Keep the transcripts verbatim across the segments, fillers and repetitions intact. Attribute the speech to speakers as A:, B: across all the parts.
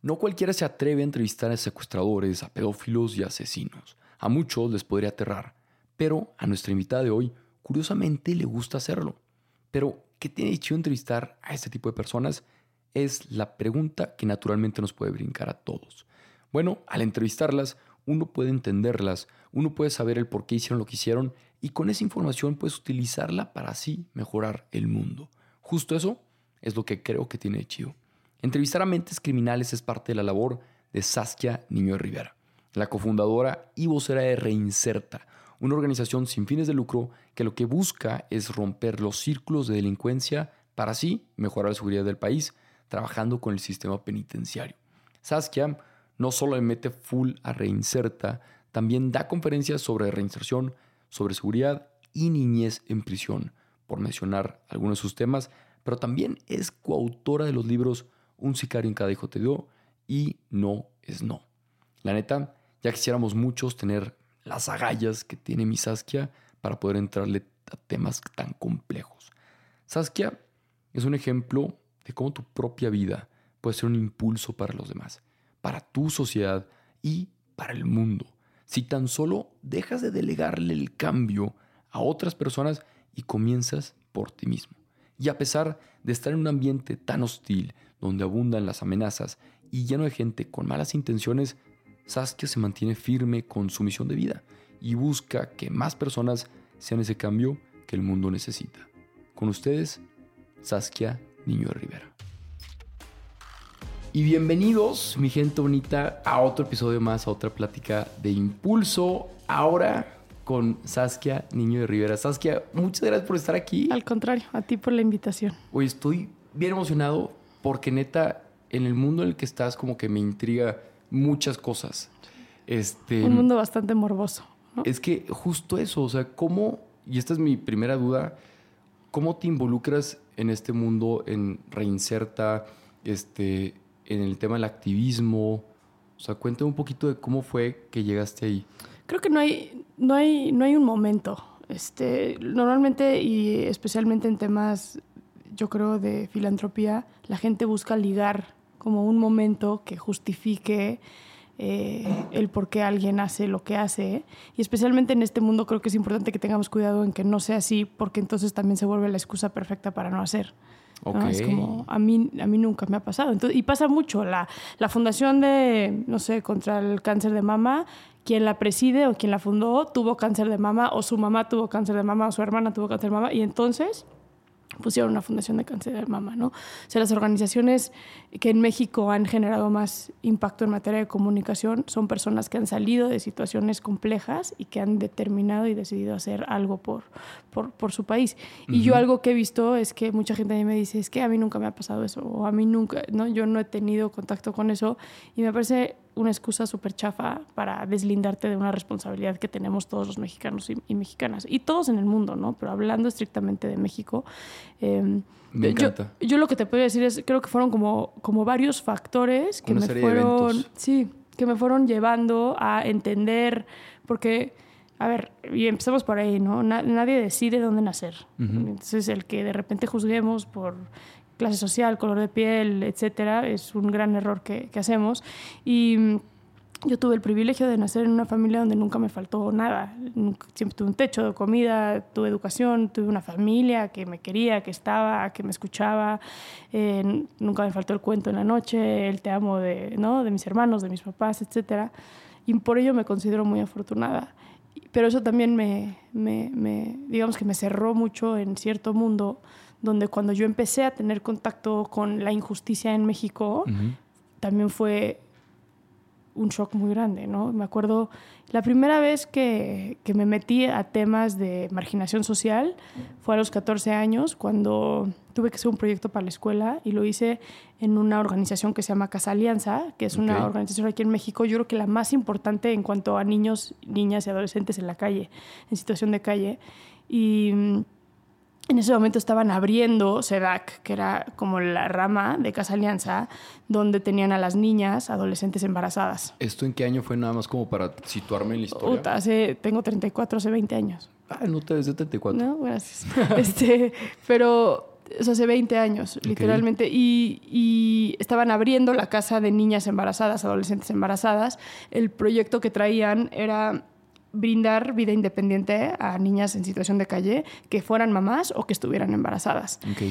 A: No cualquiera se atreve a entrevistar a secuestradores, a pedófilos y asesinos. A muchos les podría aterrar, pero a nuestra invitada de hoy, curiosamente, le gusta hacerlo. Pero, ¿qué tiene de chido entrevistar a este tipo de personas? Es la pregunta que naturalmente nos puede brincar a todos. Bueno, al entrevistarlas, uno puede entenderlas, uno puede saber el por qué hicieron lo que hicieron y con esa información puedes utilizarla para así mejorar el mundo. Justo eso es lo que creo que tiene de chido. Entrevistar a mentes criminales es parte de la labor de Saskia Niño de Rivera, la cofundadora y vocera de Reinserta, una organización sin fines de lucro que lo que busca es romper los círculos de delincuencia para así mejorar la seguridad del país, trabajando con el sistema penitenciario. Saskia no solo le mete full a Reinserta, también da conferencias sobre reinserción, sobre seguridad y niñez en prisión, por mencionar algunos de sus temas, pero también es coautora de los libros Un sicario en cada hijo te dio y No es no. La neta, ya quisiéramos muchos tener las agallas que tiene mi Saskia para poder entrarle a temas tan complejos. Saskia es un ejemplo de cómo tu propia vida puede ser un impulso para los demás, para tu sociedad y para el mundo. Si tan solo dejas de delegarle el cambio a otras personas y comienzas por ti mismo. Y a pesar de estar en un ambiente tan hostil, donde abundan las amenazas y lleno de gente con malas intenciones, Saskia se mantiene firme con su misión de vida y busca que más personas sean ese cambio que el mundo necesita. Con ustedes, Saskia Niño de Rivera. Y bienvenidos, mi gente bonita, a otro episodio más, a otra plática de Impulso. Ahora con Saskia Niño de Rivera. Saskia, muchas gracias por estar aquí.
B: Al contrario, a ti por la invitación.
A: Hoy estoy bien emocionado porque neta, en el mundo en el que estás como que me intriga muchas cosas. Este,
B: Un mundo bastante morboso, ¿no?
A: Es que justo eso, o sea, ¿cómo, y esta es mi primera duda, cómo te involucras en este mundo, en Reinserta, este, en el tema del activismo? O sea, cuéntame un poquito de cómo fue que llegaste ahí.
B: Creo que no hay, no hay, no hay un momento. Este, normalmente y especialmente en temas, yo creo, de filantropía, la gente busca ligar como un momento que justifique eh, el por qué alguien hace lo que hace. Y especialmente en este mundo creo que es importante que tengamos cuidado en que no sea así, porque entonces también se vuelve la excusa perfecta para no hacer.
A: Okay.
B: ¿No? Es como, a mí, a mí nunca me ha pasado. Entonces, y pasa mucho. La, la fundación de, no sé, contra el cáncer de mama, quien la preside o quien la fundó tuvo cáncer de mama, o su mamá tuvo cáncer de mama, o su hermana tuvo cáncer de mama, y entonces pusieron una fundación de cáncer de mama, ¿no? O sea, las organizaciones que en México han generado más impacto en materia de comunicación son personas que han salido de situaciones complejas y que han determinado y decidido hacer algo por, por, por su país. Y uh-huh. Yo algo que he visto es que mucha gente a mí me dice, es que a mí nunca me ha pasado eso, o a mí nunca, ¿no? Yo no he tenido contacto con eso, y me parece una excusa súper chafa para deslindarte de una responsabilidad que tenemos todos los mexicanos y, y mexicanas, y todos en el mundo, ¿no? Pero hablando estrictamente de México, eh,
A: me encanta.
B: Yo, yo lo que te puedo decir es, creo que fueron como, como varios factores que
A: una
B: me
A: serie
B: fueron,
A: de eventos.
B: sí, que me fueron llevando a entender, porque, a ver, y empezamos por ahí, ¿no? Na, nadie decide dónde nacer. Uh-huh. Entonces, el que de repente juzguemos por clase social, color de piel, etcétera, es un gran error que, que hacemos. Y yo tuve el privilegio de nacer en una familia donde nunca me faltó nada. Siempre tuve un techo de comida, tuve educación, tuve una familia que me quería, que estaba, que me escuchaba. Eh, nunca me faltó el cuento en la noche, el te amo de, ¿no? de mis hermanos, de mis papás, etcétera. Y por ello me considero muy afortunada. Pero eso también me, me, me, digamos que me cerró mucho en cierto mundo, donde cuando yo empecé a tener contacto con la injusticia en México, uh-huh. también fue un shock muy grande, ¿no? Me acuerdo la primera vez que, que me metí a temas de marginación social fue a los catorce años, cuando tuve que hacer un proyecto para la escuela, y lo hice en una organización que se llama Casa Alianza, que es una okay. organización aquí en México, yo creo que la más importante en cuanto a niños, niñas y adolescentes en la calle, en situación de calle. Y en ese momento estaban abriendo SEDAC, que era como la rama de Casa Alianza, donde tenían a las niñas, adolescentes embarazadas.
A: ¿Esto en qué año fue, nada más como para situarme en la historia?
B: Uta, hace, tengo treinta y cuatro, hace veinte años.
A: Ah, no te ves de treinta y cuatro.
B: No, gracias. este, pero o sea, hace veinte años,
A: Okay.
B: literalmente. Y, y estaban abriendo la casa de niñas embarazadas, adolescentes embarazadas. El proyecto que traían era brindar vida independiente a niñas en situación de calle que fueran mamás o que estuvieran embarazadas.
A: Okay.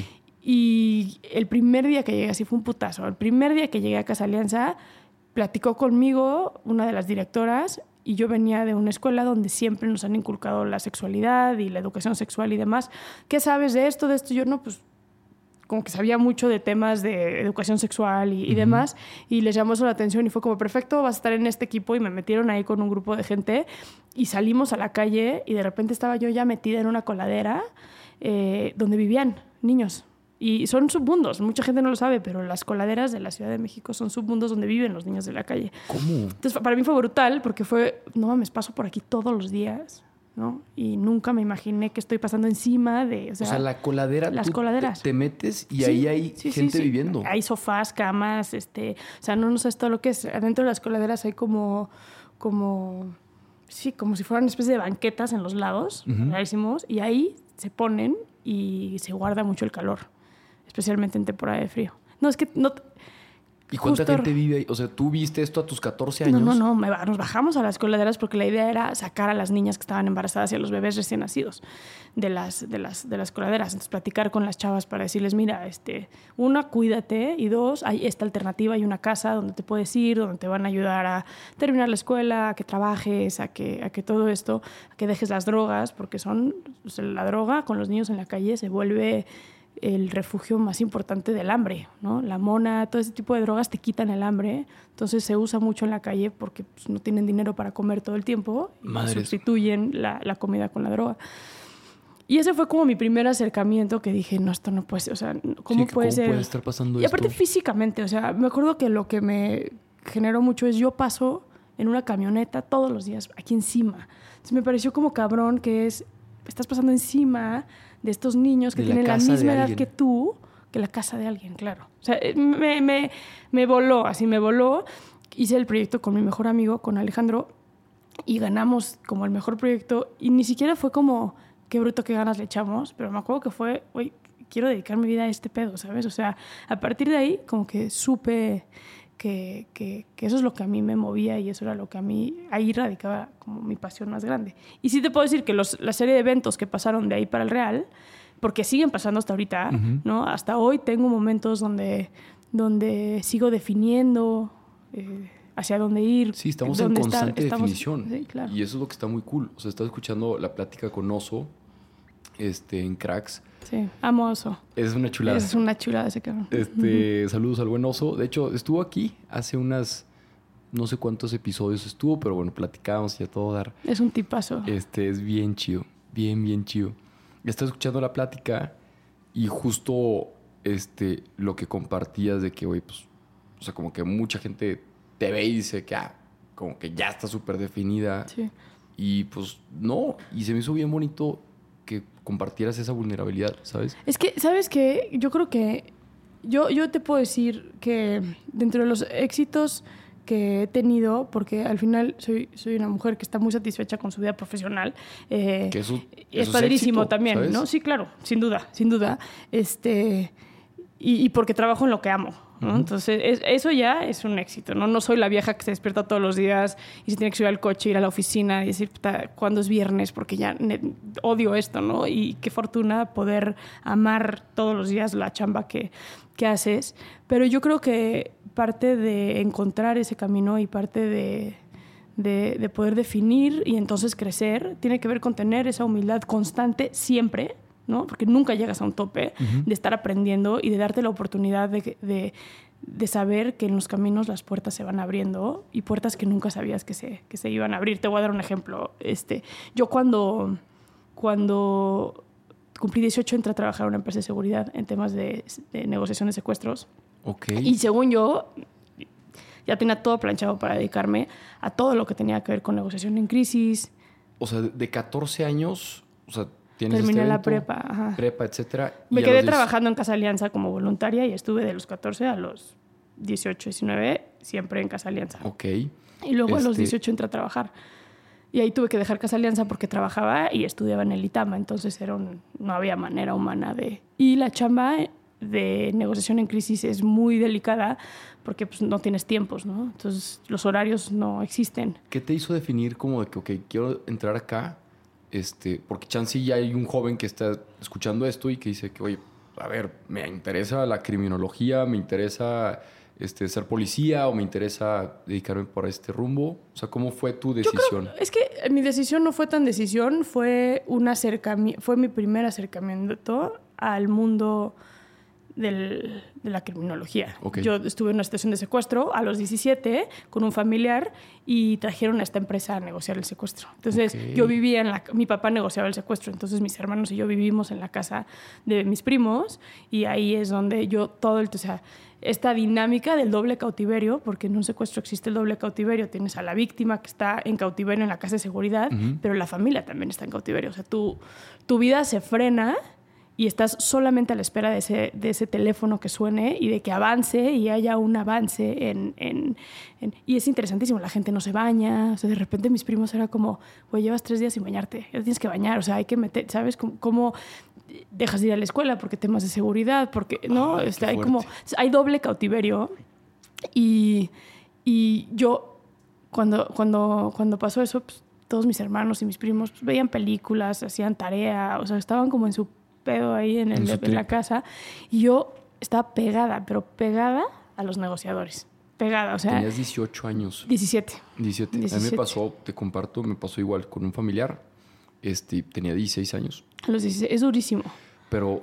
B: Y el primer día que llegué, así fue un putazo, el primer día que llegué a Casa Alianza, platicó conmigo una de las directoras y yo venía de una escuela donde siempre nos han inculcado la sexualidad y la educación sexual y demás. ¿Qué sabes de esto, de esto? Yo no, pues como que sabía mucho de temas de educación sexual y, y uh-huh. demás, y les llamó eso la atención y fue como, perfecto, vas a estar en este equipo, y me metieron ahí con un grupo de gente y salimos a la calle y de repente estaba yo ya metida en una coladera eh, donde vivían niños. Y son submundos, mucha gente no lo sabe, pero las coladeras de la Ciudad de México son submundos donde viven los niños de la calle.
A: ¿Cómo?
B: Entonces, para mí fue brutal porque fue, no mames, paso por aquí todos los días, ¿no? Y nunca me imaginé que estoy pasando encima de... O sea,
A: o sea la coladera,
B: las
A: tú
B: coladeras.
A: Te, te metes y
B: sí,
A: ahí hay
B: sí,
A: gente
B: sí, sí.
A: viviendo.
B: Hay sofás, camas, este... O sea, no, no sabes todo lo que es. Adentro de las coladeras hay como... como sí, como si fueran una especie de banquetas en los lados, uh-huh. rarísimos, y ahí se ponen y se guarda mucho el calor, especialmente en temporada de frío. No, es que... no.
A: ¿Y cuánta
B: Justo...
A: gente vive ahí? O sea, ¿tú viste esto a tus catorce años?
B: No, no, no. Me, nos bajamos a las coladeras porque la idea era sacar a las niñas que estaban embarazadas y a los bebés recién nacidos de las, de las, de las coladeras. Entonces, platicar con las chavas para decirles, mira, este, una, cuídate, y dos, hay esta alternativa, hay una casa donde te puedes ir, donde te van a ayudar a terminar la escuela, a que trabajes, a que, a que todo esto, a que dejes las drogas, porque son, o sea, la droga con los niños en la calle se vuelve el refugio más importante del hambre, ¿no? La mona, todo ese tipo de drogas te quitan el hambre, entonces se usa mucho en la calle porque pues, no tienen dinero para comer todo el tiempo y
A: Madres.
B: sustituyen la, la comida con la droga. Y ese fue como mi primer acercamiento que dije, no, esto no puede ser, o sea, ¿cómo
A: sí,
B: puede
A: ¿cómo
B: ser?
A: puede estar pasando
B: y
A: esto?
B: aparte físicamente, o sea, me acuerdo que lo que me generó mucho es yo paso en una camioneta todos los días aquí encima. Entonces me pareció como cabrón que es, estás pasando encima de estos niños que
A: de la
B: tienen la misma edad
A: alguien.
B: que tú, que la casa de alguien, claro. O sea, me, me, me voló, así me voló. Hice el proyecto con mi mejor amigo, con Alejandro, y ganamos como el mejor proyecto. Y ni siquiera fue como, qué bruto, qué ganas le echamos, pero me acuerdo que fue, güey, quiero dedicar mi vida a este pedo, ¿sabes? O sea, a partir de ahí como que supe que, que, que eso es lo que a mí me movía y eso era lo que a mí, ahí radicaba como mi pasión más grande. Y sí te puedo decir que los, la serie de eventos que pasaron de ahí para el Real, porque siguen pasando hasta ahorita, uh-huh. ¿no? Hasta hoy tengo momentos donde, donde sigo definiendo eh, hacia dónde ir.
A: Sí, estamos en constante
B: estar,
A: definición.
B: Estamos, sí, claro.
A: Y eso es lo que está muy cool. O sea, estás escuchando la plática con Oso este, en Cracks.
B: Sí, amo a Oso.
A: Es una chulada.
B: Es una chulada ese cabrón.
A: Este, uh-huh. Saludos al buen Oso. De hecho, estuvo aquí hace unas... No sé cuántos episodios estuvo, pero bueno, platicábamos y a todo dar.
B: Es un tipazo.
A: Este, es bien chido. Bien, bien chido. Estás escuchando la plática y justo este, lo que compartías de que, güey, pues... O sea, como que mucha gente te ve y dice que, ah, como que ya está súper definida.
B: Sí.
A: Y pues no. Y se me hizo bien bonito que compartieras esa vulnerabilidad, ¿sabes?
B: Es que, ¿sabes qué? Yo creo que... Yo, yo te puedo decir que dentro de los éxitos que he tenido, porque al final soy, soy una mujer que está muy satisfecha con su vida profesional. Eh,
A: que eso,
B: es
A: eso
B: padrísimo
A: es éxito,
B: también,
A: ¿sabes?
B: ¿no? Sí, claro, sin duda, sin duda. Este, y, y porque trabajo en lo que amo, ¿no? Uh-huh. Entonces, es, eso ya es un éxito, ¿no? No soy la vieja que se despierta todos los días y se tiene que subir al coche, ir a la oficina y decir, ¿cuándo es viernes? Porque ya ne- odio esto, ¿no? Y qué fortuna poder amar todos los días la chamba que, que haces. Pero yo creo que parte de encontrar ese camino y parte de, de, de poder definir y entonces crecer tiene que ver con tener esa humildad constante siempre, ¿no? Porque nunca llegas a un tope, uh-huh. de estar aprendiendo y de darte la oportunidad de, de, de saber que en los caminos las puertas se van abriendo y puertas que nunca sabías que se, que se iban a abrir. Te voy a dar un ejemplo. Este, yo cuando, cuando cumplí dieciocho entré a trabajar en una empresa de seguridad en temas de, de negociación de secuestros.
A: Okay.
B: Y según yo, ya tenía todo planchado para dedicarme a todo lo que tenía que ver con negociación en crisis.
A: O sea, de catorce años, o sea, tienes
B: terminé
A: este
B: la
A: evento,
B: prepa, ajá.
A: prepa, etcétera.
B: Me quedé trabajando en Casa Alianza como voluntaria y estuve de los catorce a los dieciocho, diecinueve siempre en Casa Alianza.
A: Ok.
B: Y luego
A: este...
B: a los dieciocho entré a trabajar. Y ahí tuve que dejar Casa Alianza porque trabajaba y estudiaba en el ITAMA. Entonces era un, no había manera humana de... Y la chamba de negociación en crisis es muy delicada porque pues, no tienes tiempos, ¿no? Entonces los horarios no existen.
A: ¿Qué te hizo definir como de que, ok, quiero entrar acá? Este, porque chance ya hay un joven que está escuchando esto y que dice que, oye, a ver, me interesa la criminología, me interesa este, ser policía o me interesa dedicarme por este rumbo. O sea, ¿cómo fue tu decisión?
B: Creo, es que mi decisión no fue tan decisión, fue un acercamiento, fue mi primer acercamiento al mundo del, de la criminología.
A: Okay.
B: Yo estuve en una situación de secuestro a los diecisiete con un familiar y trajeron a esta empresa a negociar el secuestro. Entonces, okay. yo vivía en la... Mi papá negociaba el secuestro, entonces mis hermanos y yo vivimos en la casa de mis primos y ahí es donde yo todo el... O sea, esta dinámica del doble cautiverio, porque en un secuestro existe el doble cautiverio, tienes a la víctima que está en cautiverio en la casa de seguridad, uh-huh. pero la familia también está en cautiverio. O sea, tu, tu vida se frena y estás solamente a la espera de ese, de ese teléfono que suene y de que avance y haya un avance en, en, en... Y es interesantísimo, la gente no se baña. O sea, de repente mis primos era como, güey, llevas tres días sin bañarte, ya tienes que bañar. O sea, hay que meter, ¿sabes? Cómo, cómo dejas de ir a la escuela porque temas de seguridad, porque, ¿no?
A: Ay,
B: este, hay como... Hay doble cautiverio y, y yo, cuando, cuando, cuando pasó eso, pues, todos mis hermanos y mis primos pues, veían películas, hacían tarea, o sea, estaban como en su pedo ahí en, el, en, en la casa y yo estaba pegada, pero pegada a los negociadores. Pegada, o sea...
A: Tenías dieciocho años.
B: diecisiete.
A: diecisiete. diecisiete. A mí me pasó, te comparto, me pasó igual con un familiar. Este, tenía dieciséis años.
B: A los dieciséis, es durísimo.
A: Pero,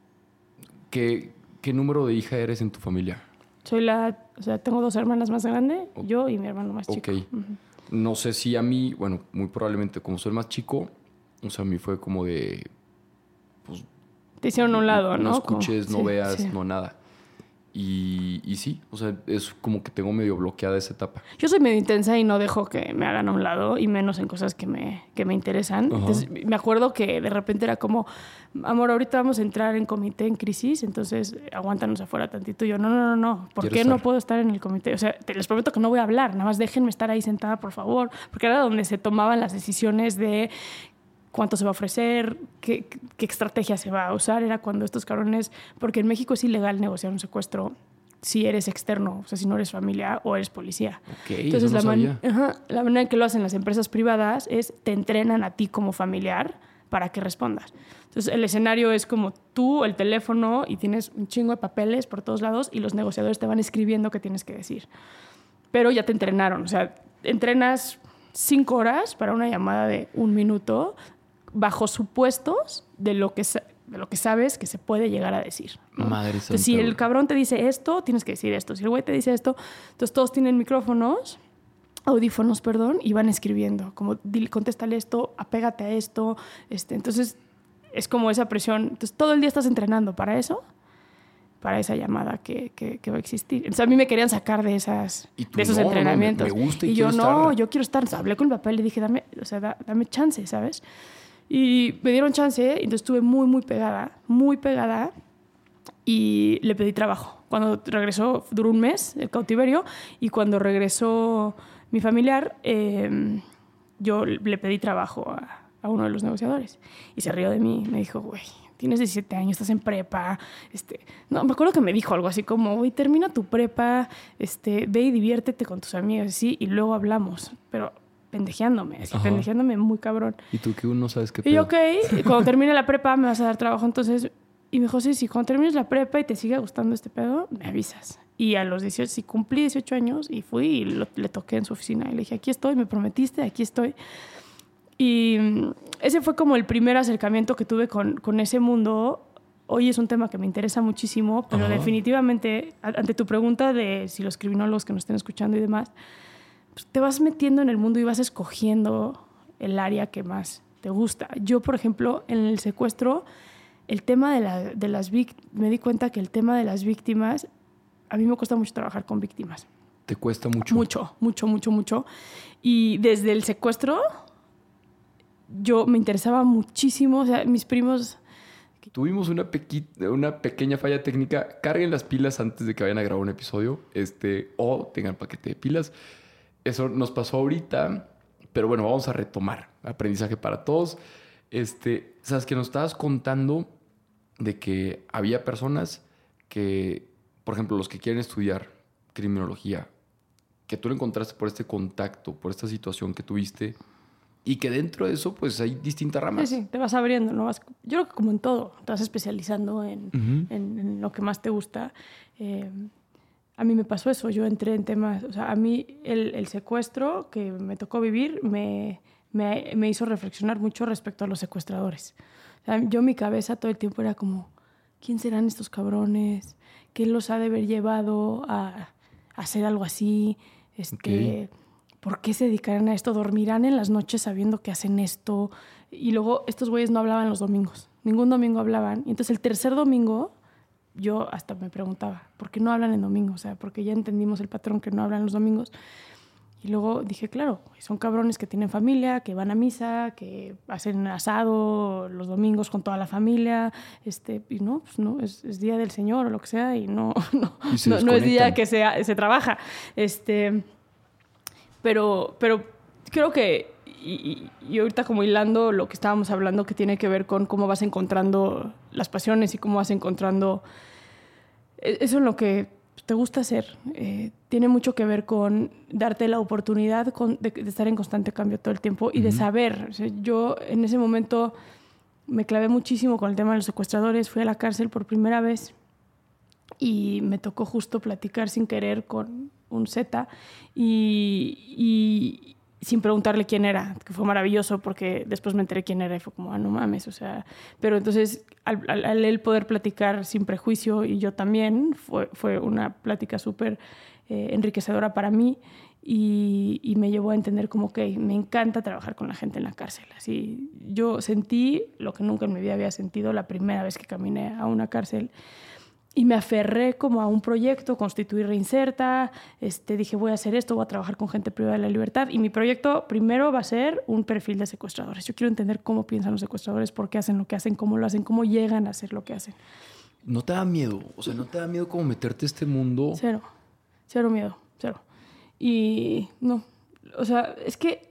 A: ¿qué, qué número de hija eres en tu familia?
B: Soy la... O sea, tengo dos hermanas más grandes, okay. yo y mi hermano más chico.
A: Ok. Uh-huh. No sé si a mí, bueno, muy probablemente como soy el más chico, o sea, a mí fue como de... Pues,
B: te hicieron a un lado, ¿no?
A: No escuches,
B: como,
A: no
B: sí,
A: veas,
B: sí.
A: no nada. Y, y sí, o sea, es como que tengo medio bloqueada esa etapa.
B: Yo soy medio intensa y no dejo que me hagan a un lado, y menos en cosas que me, que me interesan. Uh-huh. Entonces, me acuerdo que de repente era como, amor, ahorita vamos a entrar en comité en crisis, entonces aguántanos afuera tantito. Y yo, no, no, no, no, ¿por qué estar? No puedo estar en el comité? O sea, te les prometo que no voy a hablar, nada más déjenme estar ahí sentada, por favor. Porque era donde se tomaban las decisiones de... cuánto se va a ofrecer, qué, qué estrategia se va a usar. Era cuando estos cabrones... Porque en México es ilegal negociar un secuestro si eres externo, o sea, si no eres familia o eres policía.
A: Okay,
B: entonces,
A: eso no
B: la,
A: man-
B: ajá, la manera en que lo hacen las empresas privadas es te entrenan a ti como familiar para que respondas. Entonces, el escenario es como tú, el teléfono, y tienes un chingo de papeles por todos lados y los negociadores te van escribiendo qué tienes que decir. Pero ya te entrenaron. O sea, entrenas cinco horas para una llamada de un minuto bajo supuestos de lo que, de lo que sabes que se puede llegar a decir, ¿no?
A: Madre santa.
B: Entonces, si el cabrón te dice esto, tienes que decir esto. Si el güey te dice esto, entonces todos tienen micrófonos, audífonos, perdón, y van escribiendo. Como, dile, contéstale esto, apégate a esto. Este, entonces, es como esa presión. Entonces, todo el día estás entrenando para eso, para esa llamada que, que, que va a existir. Entonces, a mí me querían sacar de, esas, de esos
A: no,
B: entrenamientos.
A: No, me, me gusta y,
B: y
A: yo,
B: no,
A: estar.
B: yo quiero estar. Entonces, hablé con mi papá y le dije, dame, o sea, da, dame chance, ¿sabes? Y me dieron chance, y entonces estuve muy, muy pegada, muy pegada, y le pedí trabajo. Cuando regresó, duró un mes el cautiverio, y cuando regresó mi familiar, eh, yo le pedí trabajo a, a uno de los negociadores. Y se rió de mí, me dijo, güey, tienes diecisiete años, estás en prepa. Este, no, me acuerdo que me dijo algo así como, güey, termina tu prepa, este, ve y diviértete con tus amigas, ¿sí? Y luego hablamos. Pero... pendejeándome, así, pendejeándome muy cabrón.
A: ¿Y tú que uno sabes qué pedo?
B: Y yo, ok, y cuando termine la prepa me vas a dar trabajo, entonces... Y me dijo, sí, sí, cuando termines la prepa y te siga gustando este pedo, me avisas. Y a los dieciocho, sí, cumplí dieciocho años y fui y lo, le toqué en su oficina. Y le dije, aquí estoy, me prometiste, aquí estoy. Y ese fue como el primer acercamiento que tuve con, con ese mundo. Hoy es un tema que me interesa muchísimo, pero Ajá. definitivamente, ante tu pregunta de si los criminólogos que nos estén escuchando y demás... pues te vas metiendo en el mundo y vas escogiendo el área que más te gusta. Yo, por ejemplo, en el secuestro, el tema de, la, de las víctimas, me di cuenta que el tema de las víctimas, a mí me cuesta mucho trabajar con víctimas.
A: ¿Te cuesta mucho?
B: Mucho, mucho, mucho, mucho. Y desde el secuestro, yo me interesaba muchísimo, o sea, mis primos...
A: Tuvimos una, pequi- una pequeña falla técnica. Carguen las pilas antes de que vayan a grabar un episodio, este, o tengan paquete de pilas. Eso nos pasó ahorita, pero bueno, vamos a retomar. Aprendizaje para todos. Este, sabes que nos estabas contando de que había personas que, por ejemplo, los que quieren estudiar criminología, que tú lo encontraste por este contacto, por esta situación que tuviste, y que dentro de eso pues hay distintas ramas.
B: Sí, sí, te vas abriendo, ¿no? Vas, yo creo que como en todo, te vas especializando en,
A: Uh-huh.
B: en, en lo que más te gusta. Eh, a mí me pasó eso, yo entré en temas, o sea, a mí el, el secuestro que me tocó vivir me, me, me hizo reflexionar mucho respecto a los secuestradores. O sea, yo en mi cabeza todo el tiempo era como, ¿quién serán estos cabrones? ¿Qué los ha de haber llevado a, a hacer algo así? Este,
A: Okay.
B: ¿Por qué se dedicarán a esto? ¿Dormirán en las noches sabiendo que hacen esto? Y luego estos güeyes no hablaban los domingos. Ningún domingo hablaban. Y entonces el tercer domingo yo hasta me preguntaba, ¿por qué no hablan en domingo? O sea, porque ya entendimos el patrón que no hablan los domingos. Y luego dije, claro, son cabrones que tienen familia, que van a misa, que hacen asado los domingos con toda la familia, este, y no, pues no, es, es día del Señor o lo que sea, y no, no,
A: Y
B: no, no es día que se, se trabaja. Este, pero, pero creo que, y, y ahorita como hilando lo que estábamos hablando, que tiene que ver con cómo vas encontrando las pasiones y cómo vas encontrando eso en lo que te gusta hacer, eh, tiene mucho que ver con darte la oportunidad con, de, de estar en constante cambio todo el tiempo y uh-huh. de saber. O sea, yo en ese momento me clavé muchísimo con el tema de los secuestradores, fui a la cárcel por primera vez y me tocó justo platicar sin querer con un Z y, y sin preguntarle quién era, que fue maravilloso porque después me enteré quién era y fue como, ah, no mames, o sea... Pero entonces, al, al, al él poder platicar sin prejuicio y yo también, fue, fue una plática súper eh, enriquecedora para mí y, y me llevó a entender como, ok, me encanta trabajar con la gente en la cárcel. Así, yo sentí lo que nunca en mi vida había sentido la primera vez que caminé a una cárcel. Y me aferré como a un proyecto, constituir Reinserta, este, dije voy a hacer esto, voy a trabajar con gente privada de la libertad y mi proyecto primero va a ser un perfil de secuestradores. Yo quiero entender cómo piensan los secuestradores, por qué hacen lo que hacen, cómo lo hacen, cómo llegan a hacer lo que hacen.
A: ¿No te da miedo? O sea, ¿no te da miedo como meterte a este mundo?
B: Cero, cero miedo, cero. Y no, o sea, es que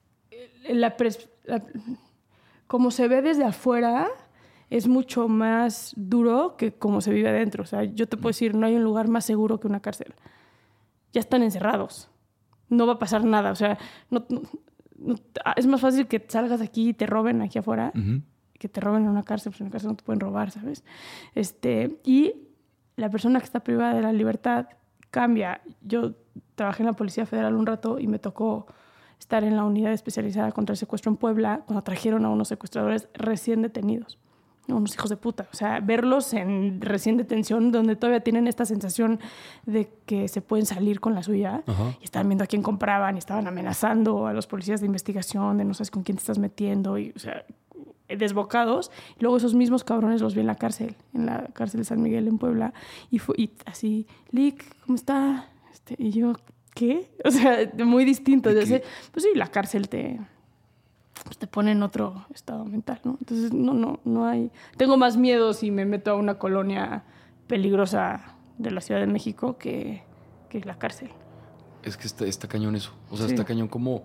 B: la, pres- la, como se ve desde afuera... es mucho más duro que como se vive adentro. O sea, yo te puedo decir, no hay un lugar más seguro que una cárcel. Ya están encerrados. No va a pasar nada. O sea, no, no, no, es más fácil que salgas aquí y te roben aquí afuera uh-huh. que te roben en una cárcel. Pues en una cárcel no te pueden robar, ¿sabes? Este, y la persona que está privada de la libertad cambia. Yo trabajé en la Policía Federal un rato y me tocó estar en la unidad especializada contra el secuestro en Puebla cuando trajeron a unos secuestradores recién detenidos. Unos hijos de puta. O sea, verlos en recién detención donde todavía tienen esta sensación de que se pueden salir con la suya. Uh-huh. Y estaban viendo a quién compraban y estaban amenazando a los policías de investigación de no sabes con quién te estás metiendo. Y, o sea, desbocados. Y luego esos mismos cabrones los vi en la cárcel, en la cárcel de San Miguel en Puebla. Y, fue, y así, Lick, ¿cómo está? Este, y yo, ¿qué? O sea, muy distinto. Pues sí, la cárcel te... pues te pone en otro estado mental, ¿no? Entonces, no, no, no hay... Tengo más miedo si me meto a una colonia peligrosa de la Ciudad de México que, que la cárcel.
A: Es que está, está cañón eso. O sea, sí. Está cañón como...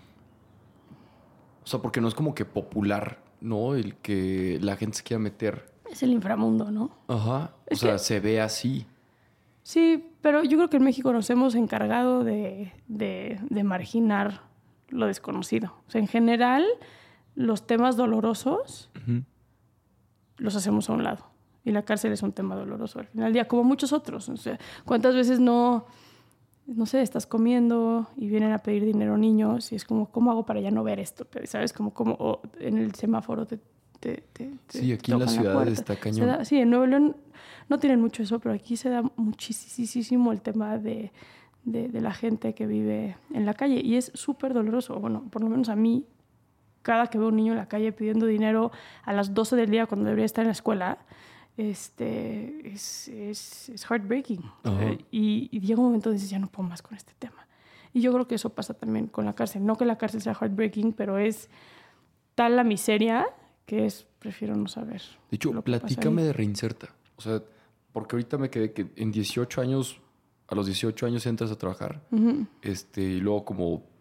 A: O sea, porque no es como que popular, ¿no? El que la gente se quiera meter.
B: Es el inframundo, ¿no?
A: Ajá. O
B: es
A: sea,
B: que...
A: se ve así.
B: Sí, pero yo creo que en México nos hemos encargado de, de, de marginar lo desconocido. O sea, en general, los temas dolorosos uh-huh. los hacemos a un lado. Y la cárcel es un tema doloroso al final del día, como muchos otros. O sea, ¿cuántas veces no, no sé, estás comiendo y vienen a pedir dinero niños y es como, ¿cómo hago para ya no ver esto? ¿Sabes? Como, como o en el semáforo te, te, te, te
A: Sí, aquí en la ciudad la está cañón.
B: Da, sí, en Nuevo León no tienen mucho eso, pero aquí se da muchísimo el tema de... De, de la gente que vive en la calle y es súper doloroso. Bueno, por lo menos a mí, cada que veo un niño en la calle pidiendo dinero a las doce del día cuando debería estar en la escuela, este, es, es, es heartbreaking. Uh-huh. y, y llega un momento donde dices, ya no puedo más con este tema. Y yo creo que eso pasa también con la cárcel. No que la cárcel sea heartbreaking, pero es tal la miseria que es, prefiero no saber.
A: De hecho, platícame de Reinserta. O sea, porque ahorita me quedé que en dieciocho años... A los dieciocho años entras a trabajar. Uh-huh. Este, y luego como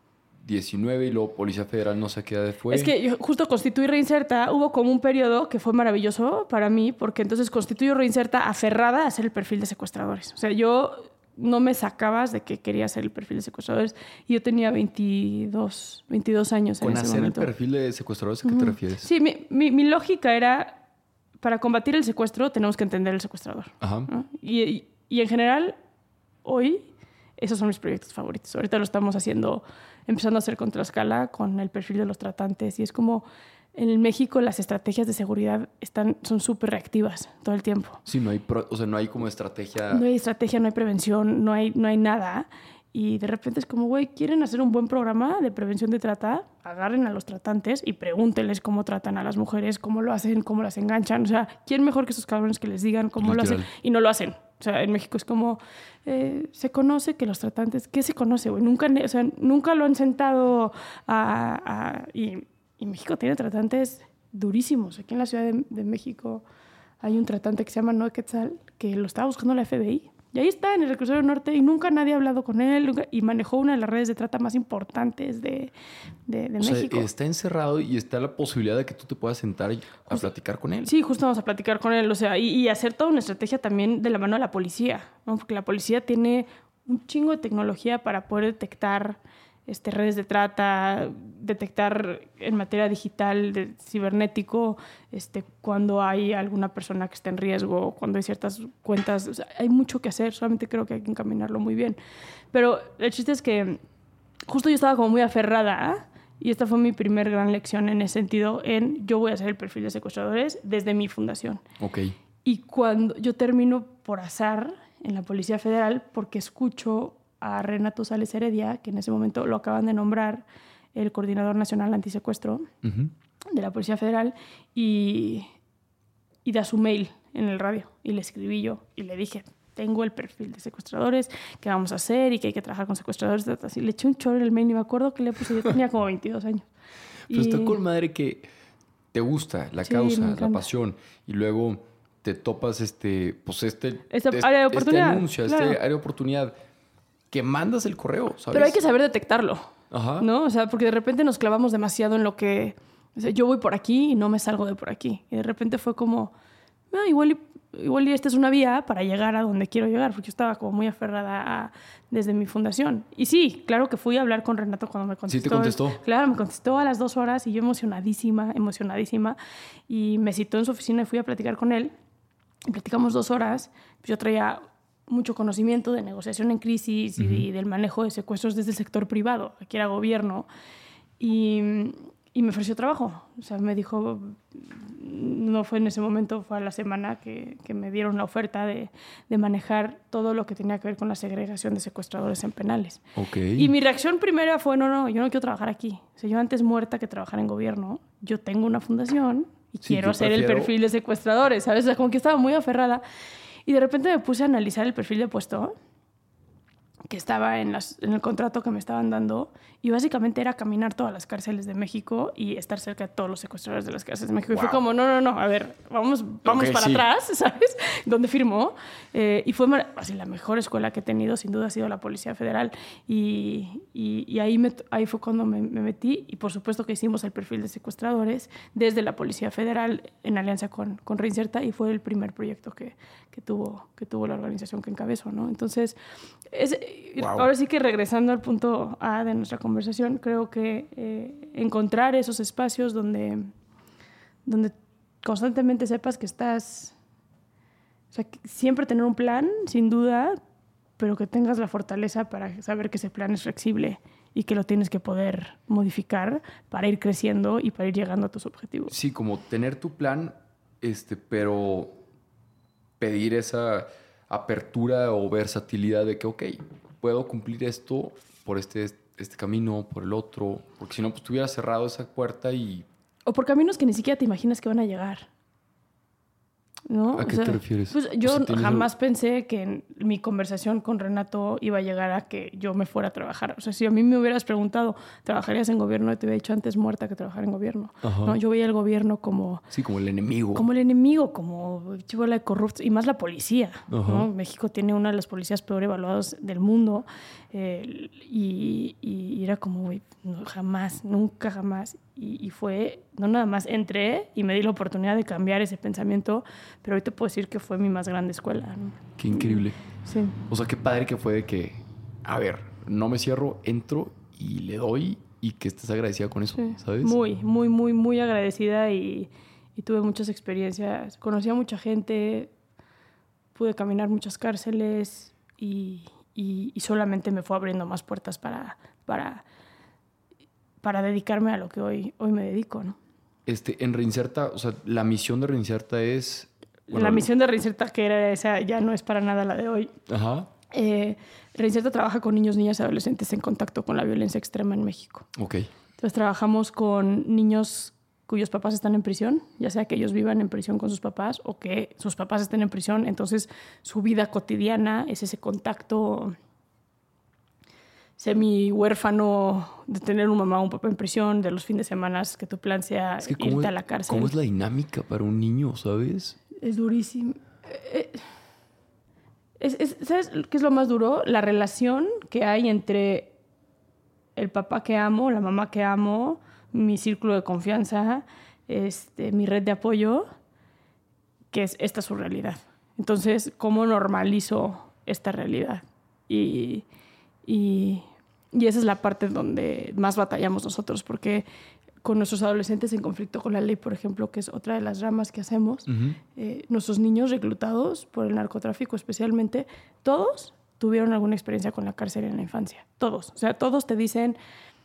A: diecinueve y luego Policía Federal no sé qué edad fue.
B: Es que yo justo Constituyo y Reinserta, hubo como un periodo que fue maravilloso para mí, porque entonces Constituyo y Reinserta aferrada a hacer el perfil de secuestradores. O sea, yo no me sacabas de que quería hacer el perfil de secuestradores y yo tenía veintidós, veintidós años en ese momento. ¿Con hacer
A: el perfil de secuestradores a qué uh-huh. te refieres?
B: Sí, mi, mi, mi lógica era, para combatir el secuestro tenemos que entender el secuestrador.
A: Ajá.
B: ¿no? Y, y, y en general, hoy, esos son mis proyectos favoritos. Ahorita lo estamos haciendo, empezando a hacer con Tlaxcala, con el perfil de los tratantes. Y es como, en México las estrategias de seguridad están, son súper reactivas todo el tiempo.
A: Sí, no hay, pro, o sea, no hay como estrategia...
B: No hay estrategia, no hay prevención, no hay, no hay nada. Y de repente es como, güey, ¿quieren hacer un buen programa de prevención de trata? Agarren a los tratantes y pregúntenles cómo tratan a las mujeres, cómo lo hacen, cómo las enganchan. O sea, ¿quién mejor que esos cabrones que les digan cómo Literal. Lo hacen? Y no lo hacen. O sea, en México es como, eh, se conoce que los tratantes... ¿Qué se conoce, güey? Nunca, o sea, nunca lo han sentado a... a y, y México tiene tratantes durísimos. Aquí en la Ciudad de, de México hay un tratante que se llama Noé Quetzal, que lo estaba buscando la F B I. Y ahí está, en el Reclusorio Norte, y nunca nadie ha hablado con él. Nunca, y manejó una de las redes de trata más importantes de, de, de
A: o
B: México.
A: Sea, está encerrado y está la posibilidad de que tú te puedas sentar y a justo, platicar con él.
B: Sí, justo vamos a platicar con él. O sea, y, y hacer toda una estrategia también de la mano de la policía, ¿no? Porque la policía tiene un chingo de tecnología para poder detectar este, redes de trata, detectar en materia digital, de cibernético, este, cuando hay alguna persona que está en riesgo, cuando hay ciertas cuentas. O sea, hay mucho que hacer, solamente creo que hay que encaminarlo muy bien. Pero el chiste es que justo yo estaba como muy aferrada, ¿eh? Y esta fue mi primer gran lección en ese sentido, en yo voy a hacer el perfil de secuestradores desde mi fundación.
A: Ok.
B: Y cuando yo termino por azar en la Policía Federal, porque escucho a Renato Sales Heredia, que en ese momento lo acaban de nombrar el Coordinador Nacional Antisecuestro uh-huh. de la Policía Federal, y, y da su mail en el radio. Y le escribí yo y le dije, tengo el perfil de secuestradores, qué vamos a hacer y que hay que trabajar con secuestradores. Así, le eché un chorro en el mail y me acuerdo que le puse, yo tenía como veintidós años.
A: Pero
B: y...
A: está con madre que te gusta la sí, causa, la pasión, y luego te topas este, pues este,
B: Esta
A: este,
B: área de oportunidad,
A: este anuncio,
B: claro.
A: este área de oportunidad, que mandas el correo, ¿sabes?
B: Pero hay que saber detectarlo,
A: Ajá.
B: ¿no? O sea, porque de repente nos clavamos demasiado en lo que... O sea, yo voy por aquí y no me salgo de por aquí. Y de repente fue como, ah, igual, y, igual y esta es una vía para llegar a donde quiero llegar, porque yo estaba como muy aferrada a, desde mi fundación. Y sí, claro que fui a hablar con Renato cuando me contestó.
A: ¿Sí te contestó?
B: Claro, me contestó a las dos horas y yo emocionadísima, emocionadísima. Y me citó en su oficina y fui a platicar con él. Y platicamos dos horas. Yo traía mucho conocimiento de negociación en crisis uh-huh. y del manejo de secuestros desde el sector privado. Aquí era gobierno. Y, y me ofreció trabajo. O sea, me dijo, no fue en ese momento, fue a la semana que, que me dieron la oferta de, de manejar todo lo que tenía que ver con la segregación de secuestradores en penales.
A: Okay.
B: Y mi reacción primera fue, no, no, yo no quiero trabajar aquí. O sea, yo antes muerta que trabajar en gobierno. Yo tengo una fundación y sí, quiero hacer prefiero... el perfil de secuestradores, ¿sabes? O sea, como que estaba muy aferrada. Y de repente me puse a analizar el perfil de puesto que estaba en, las, en el contrato que me estaban dando, y básicamente era caminar todas las cárceles de México y estar cerca de todos los secuestradores de las cárceles de México. Wow. Y fue como, no, no, no, a ver, vamos, vamos okay, para sí. atrás, ¿sabes? Donde firmó. Eh, y fue así, la mejor escuela que he tenido, sin duda, ha sido la Policía Federal. Y, y, y ahí, me, ahí fue cuando me, me metí, y por supuesto que hicimos el perfil de secuestradores desde la Policía Federal en alianza con, con Reinserta, y fue el primer proyecto que, que, tuvo, que tuvo la organización que encabezó, ¿no? Entonces, es... Wow. Ahora sí que regresando al punto A de nuestra conversación, creo que eh, encontrar esos espacios donde, donde constantemente sepas que estás... O sea, que siempre tener un plan, sin duda, pero que tengas la fortaleza para saber que ese plan es flexible y que lo tienes que poder modificar para ir creciendo y para ir llegando a tus objetivos.
A: Sí, como tener tu plan, este, pero pedir esa apertura o versatilidad de que, ok, puedo cumplir esto por este, este camino, por el otro, porque si no, pues tuviera cerrado esa puerta y...
B: O por caminos que ni siquiera te imaginas que van a llegar, ¿no?
A: ¿A qué
B: o sea,
A: te refieres?
B: Pues yo
A: o sea,
B: jamás
A: el...
B: pensé que en mi conversación con Renato iba a llegar a que yo me fuera a trabajar. O sea, si a mí me hubieras preguntado, ¿trabajarías en gobierno? Yo te hubiera dicho antes muerta que trabajar en gobierno. ¿No? Yo veía el gobierno como...
A: Sí, como el enemigo.
B: Como el enemigo, como chivola de corruptos, y más la policía, ¿no? México tiene una de las policías peor evaluadas del mundo, eh, y, y, era como, güey, no, jamás, nunca, jamás. Y, y fue, no nada más, entré y me di la oportunidad de cambiar ese pensamiento, pero hoy te puedo decir que fue mi más grande escuela, ¿no?
A: Qué increíble.
B: Sí.
A: O sea, qué padre que fue de que, a ver, no me cierro, entro y le doy y que estés agradecida con eso, sí. ¿Sabes?
B: Muy, muy, muy, muy agradecida y, y tuve muchas experiencias. Conocí a mucha gente, pude caminar muchas cárceles y, y, y solamente me fue abriendo más puertas para, para, para dedicarme a lo que hoy, hoy me dedico, ¿no?
A: Este, en Reinserta, o sea, la misión de Reinserta es...
B: Bueno, la misión de Reinserta, que era esa, ya no es para nada la de hoy.
A: Ajá.
B: Eh, Reinserta trabaja con niños, niñas y adolescentes en contacto con la violencia extrema en México.
A: Ok.
B: Entonces trabajamos con niños cuyos papás están en prisión, ya sea que ellos vivan en prisión con sus papás o que sus papás estén en prisión. Entonces su vida cotidiana es ese contacto semi huérfano de tener un mamá o un papá en prisión, de los fines de semana que tu plan sea es que irte
A: es,
B: a la cárcel.
A: ¿Cómo es la dinámica para un niño, sabes?
B: Es durísimo. Es, es, ¿Sabes qué es lo más duro? La relación que hay entre el papá que amo, la mamá que amo, mi círculo de confianza, este, mi red de apoyo, que es esta su realidad. Entonces, ¿cómo normalizo esta realidad? Y, y, y esa es la parte donde más batallamos nosotros, porque con nuestros adolescentes en conflicto con la ley, por ejemplo, que es otra de las ramas que hacemos, uh-huh. eh, nuestros niños reclutados por el narcotráfico especialmente, todos tuvieron alguna experiencia con la cárcel en la infancia. Todos. O sea, todos te dicen,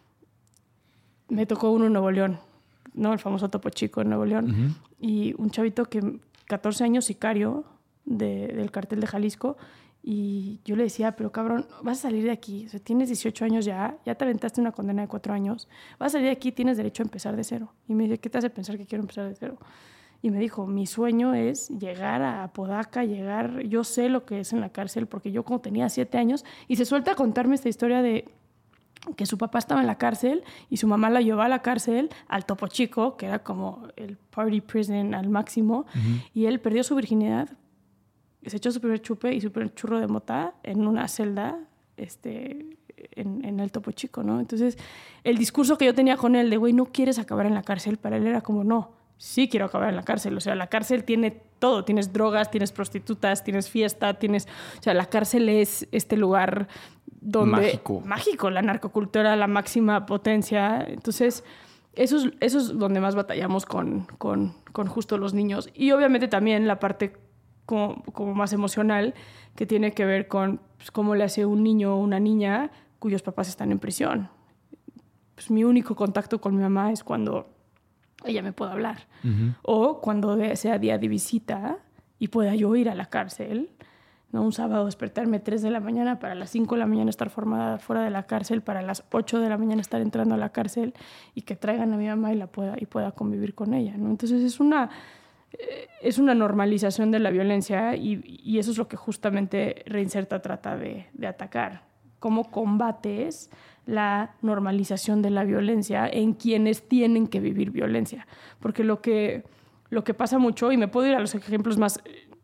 B: me tocó uno en Nuevo León, ¿no? El famoso Topo Chico en Nuevo León. Uh-huh. Y un chavito que, catorce años, sicario de, del cartel de Jalisco. Y yo le decía, pero cabrón, vas a salir de aquí. O sea, tienes dieciocho años ya, ya te aventaste una condena de cuatro años. Vas a salir de aquí, tienes derecho a empezar de cero. Y me dice, ¿qué te hace pensar que quiero empezar de cero? Y me dijo, mi sueño es llegar a Apodaca, llegar... Yo sé lo que es en la cárcel, porque yo como tenía siete años... Y se suelta a contarme esta historia de que su papá estaba en la cárcel y su mamá la llevó a la cárcel, al Topo Chico, que era como el party prison al máximo. Uh-huh. Y él perdió su virginidad, se echó su primer chupe y su primer churro de mota en una celda este, en, en el Topo Chico, ¿no? Entonces, el discurso que yo tenía con él de, güey, no quieres acabar en la cárcel, para él era como, no, sí quiero acabar en la cárcel. O sea, la cárcel tiene todo. Tienes drogas, tienes prostitutas, tienes fiesta, tienes... O sea, la cárcel es este lugar donde...
A: Mágico.
B: Mágico, la narcocultura, la máxima potencia. Entonces, eso es, eso es donde más batallamos con, con, con justo los niños. Y obviamente también la parte como, como más emocional, que tiene que ver con pues, cómo le hace un niño o una niña cuyos papás están en prisión. Pues mi único contacto con mi mamá es cuando ella me puede hablar. Uh-huh. O cuando sea día de visita y pueda yo ir a la cárcel, ¿no? Un sábado despertarme tres de la mañana para las cinco de la mañana estar formada fuera de la cárcel, para las ocho de la mañana estar entrando a la cárcel y que traigan a mi mamá y, la pueda, y pueda convivir con ella, ¿no? Entonces es una, eh, es una normalización de la violencia y, y eso es lo que justamente Reinserta trata de, de atacar. ¿Cómo combates la normalización de la violencia en quienes tienen que vivir violencia? Porque lo que, lo que pasa mucho, y me puedo ir a los ejemplos más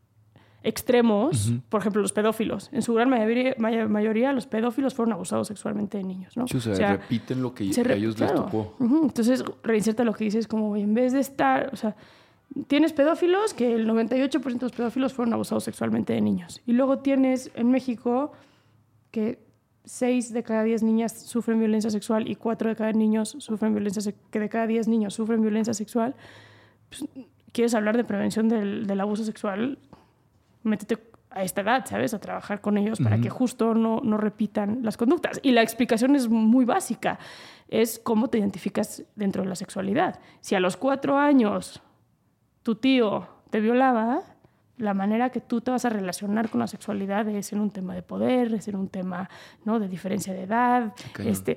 B: extremos, uh-huh. por ejemplo, los pedófilos. En su gran mayoría, mayoría, los pedófilos fueron abusados sexualmente de niños, ¿no?
A: Sí, o sea, o sea repiten lo que
B: re-
A: a ellos
B: claro.
A: les tocó.
B: Uh-huh. Entonces, Reinserta lo que dice es como, en vez de estar... O sea, tienes pedófilos, que el noventa y ocho por ciento de los pedófilos fueron abusados sexualmente de niños. Y luego tienes en México que seis de cada diez niñas sufren violencia sexual y cuatro de cada niños sufren violencia se- que de cada diez niños sufren violencia sexual. Pues, ¿quieres hablar de prevención del, del abuso sexual? Métete a esta edad, ¿sabes? A trabajar con ellos para uh-huh. que justo no, no repitan las conductas. Y la explicación es muy básica. Es cómo te identificas dentro de la sexualidad. Si a los cuatro años tu tío te violaba, la manera que tú te vas a relacionar con la sexualidad es en un tema de poder, es en un tema, ¿no? de diferencia de edad. Okay. Este,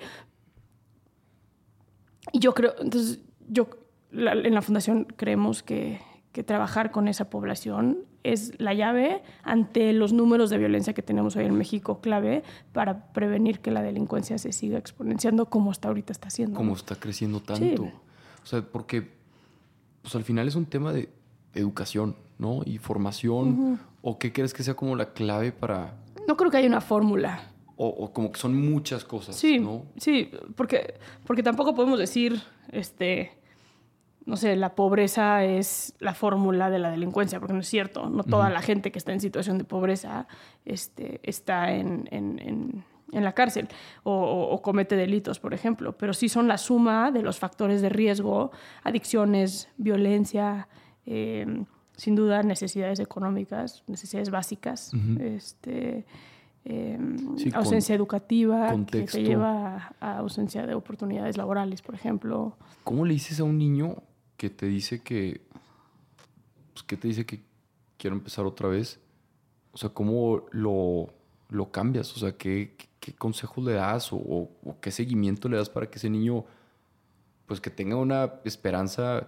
B: y yo creo, entonces, yo la, en la Fundación creemos que, que trabajar con esa población es la llave ante los números de violencia que tenemos hoy en México, clave para prevenir que la delincuencia se siga exponenciando como hasta ahorita está haciendo.
A: Como está creciendo tanto. Sí. O sea, porque pues, al final es un tema de educación, ¿no? Y formación. Uh-huh. ¿O qué crees que sea como la clave para...?
B: No creo que haya una fórmula.
A: O, o como que son muchas cosas,
B: sí,
A: ¿no?
B: Sí, porque, porque tampoco podemos decir, este, no sé, la pobreza es la fórmula de la delincuencia, porque no es cierto. No toda uh-huh. la gente que está en situación de pobreza este, está en, en, en, en la cárcel o, o, o comete delitos, por ejemplo. Pero sí son la suma de los factores de riesgo, adicciones, violencia, eh, sin duda necesidades económicas, necesidades básicas, uh-huh. este... Eh, sí, ausencia con, educativa contexto. Que te lleva a, a ausencia de oportunidades laborales, por ejemplo.
A: ¿Cómo le dices a un niño que te dice que pues, que te dice que quiero empezar otra vez? O sea, ¿cómo lo, lo cambias? O sea, ¿qué, qué, qué consejos le das o, o, o qué seguimiento le das para que ese niño pues que tenga una esperanza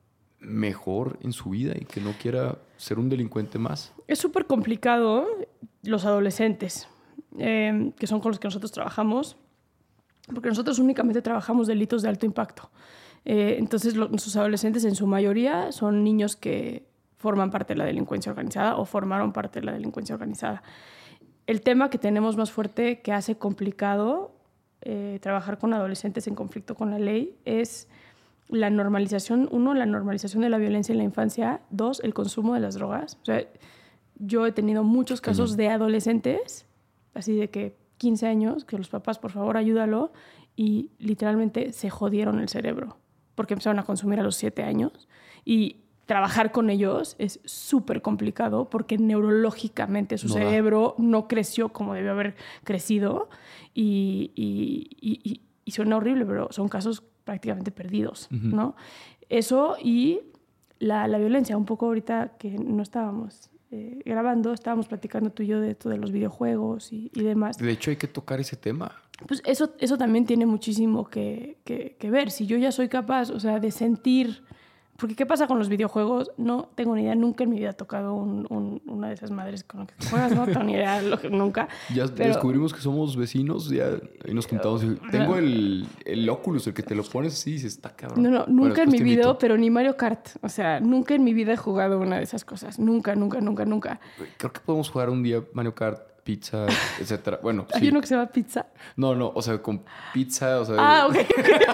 A: mejor en su vida y que no quiera ser un delincuente más?
B: Es súper complicado los adolescentes, eh, que son con los que nosotros trabajamos, porque nosotros únicamente trabajamos delitos de alto impacto. Eh, entonces, los, nuestros adolescentes en su mayoría son niños que forman parte de la delincuencia organizada o formaron parte de la delincuencia organizada. El tema que tenemos más fuerte que hace complicado eh, trabajar con adolescentes en conflicto con la ley es la normalización, uno, la normalización de la violencia en la infancia, dos, el consumo de las drogas. O sea, yo he tenido muchos casos uh-huh. de adolescentes, así de que quince años, que los papás, por favor, ayúdalo, y literalmente se jodieron el cerebro porque empezaron a consumir a los siete años. Y trabajar con ellos es súper complicado porque neurológicamente su no cerebro da. no creció como debió haber crecido. Y, y, y, y suena horrible, pero son casos prácticamente perdidos, uh-huh. ¿no? Eso y la, la violencia. Un poco ahorita que no estábamos eh, grabando, estábamos platicando tú y yo de esto de los videojuegos y, y demás.
A: De hecho, hay que tocar ese tema.
B: Pues eso, eso también tiene muchísimo que, que, que ver. Si yo ya soy capaz, o sea, de sentir... Porque ¿qué pasa con los videojuegos? No tengo ni idea. Nunca en mi vida he tocado un, un, una de esas madres con las que juegas. No tengo ni idea. Lo que, nunca.
A: Ya
B: pero...
A: descubrimos que somos vecinos. Ya ahí nos juntamos. Y tengo el, el Oculus, el que te lo pones así y dices, está cabrón.
B: No, no. Nunca bueno, en mi vida, pero ni Mario Kart. O sea, nunca en mi vida he jugado una de esas cosas. Nunca, nunca, nunca, nunca.
A: Creo que podemos jugar un día Mario Kart, pizza, etcétera. Bueno,
B: ¿Hay
A: sí.
B: uno que se llama pizza?
A: No, no. O sea, con pizza, o sea...
B: Ah, ok.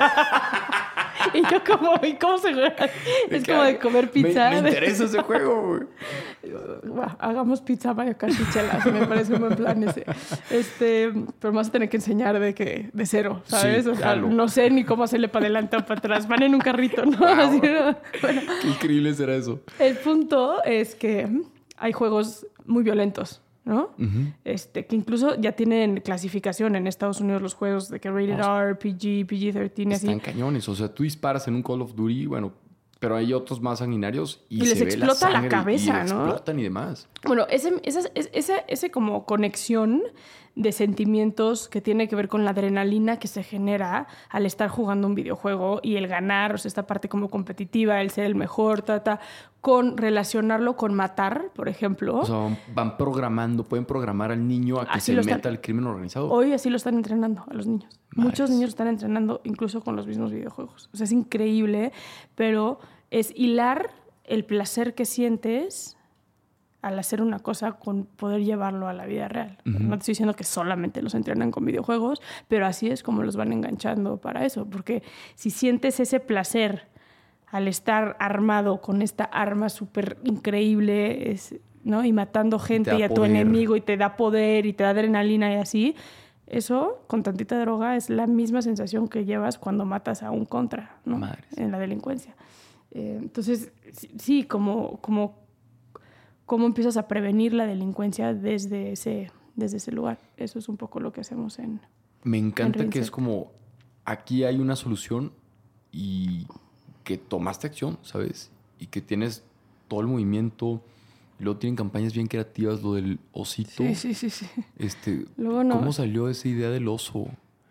B: Y yo como, ¿y cómo se juega? Es como de comer pizza.
A: Me, me interesa ese juego, güey.
B: Bueno, hagamos pizza Mario Kart y chelas. Me parece un buen plan ese. Este, pero me vas a tener que enseñar de que de cero, ¿sabes? Sí, o sea, claro. No sé ni cómo hacerle para adelante o para atrás. Van en un carrito, ¿no? Wow. Así, ¿no? Bueno,
A: qué increíble será eso.
B: El punto es que hay juegos muy violentos, ¿no? Uh-huh. Este, que incluso ya tienen clasificación en Estados Unidos los juegos de que rated oh, R, P G, P G trece y así.
A: Están cañones. O sea, tú disparas en un Call of Duty, bueno, pero hay otros más sanguinarios y,
B: y
A: se
B: les explota
A: ve la,
B: la cabeza,
A: y
B: ¿no?
A: explotan y demás.
B: Bueno, ese, esa, esa, ese como conexión de sentimientos que tiene que ver con la adrenalina que se genera al estar jugando un videojuego y el ganar, o sea, esta parte como competitiva, el ser el mejor, ta, ta, con relacionarlo con matar, por ejemplo.
A: O sea, van programando, pueden programar al niño a que así se meta están, al crimen organizado.
B: Hoy así lo están entrenando a los niños. Madres. Muchos niños están entrenando incluso con los mismos videojuegos. O sea, es increíble, pero es hilar el placer que sientes al hacer una cosa con poder llevarlo a la vida real. Uh-huh. No te estoy diciendo que solamente los entrenan con videojuegos, pero así es como los van enganchando para eso. Porque si sientes ese placer al estar armado con esta arma súper increíble, es, ¿no? Y matando gente y a poder. Tu enemigo y te da poder y te da adrenalina y así, eso con tantita droga es la misma sensación que llevas cuando matas a un contra, ¿no?
A: Madres.
B: En la delincuencia. Eh, entonces, sí, como... como cómo empiezas a prevenir la delincuencia desde ese, desde ese lugar. Eso es un poco lo que hacemos en
A: Me encanta en que es como, aquí hay una solución y que tomaste acción, ¿sabes? Y que tienes todo el movimiento. Y luego tienen campañas bien creativas, lo del osito.
B: Sí, sí, sí. sí.
A: Este,
B: luego no.
A: ¿Cómo salió esa idea del oso?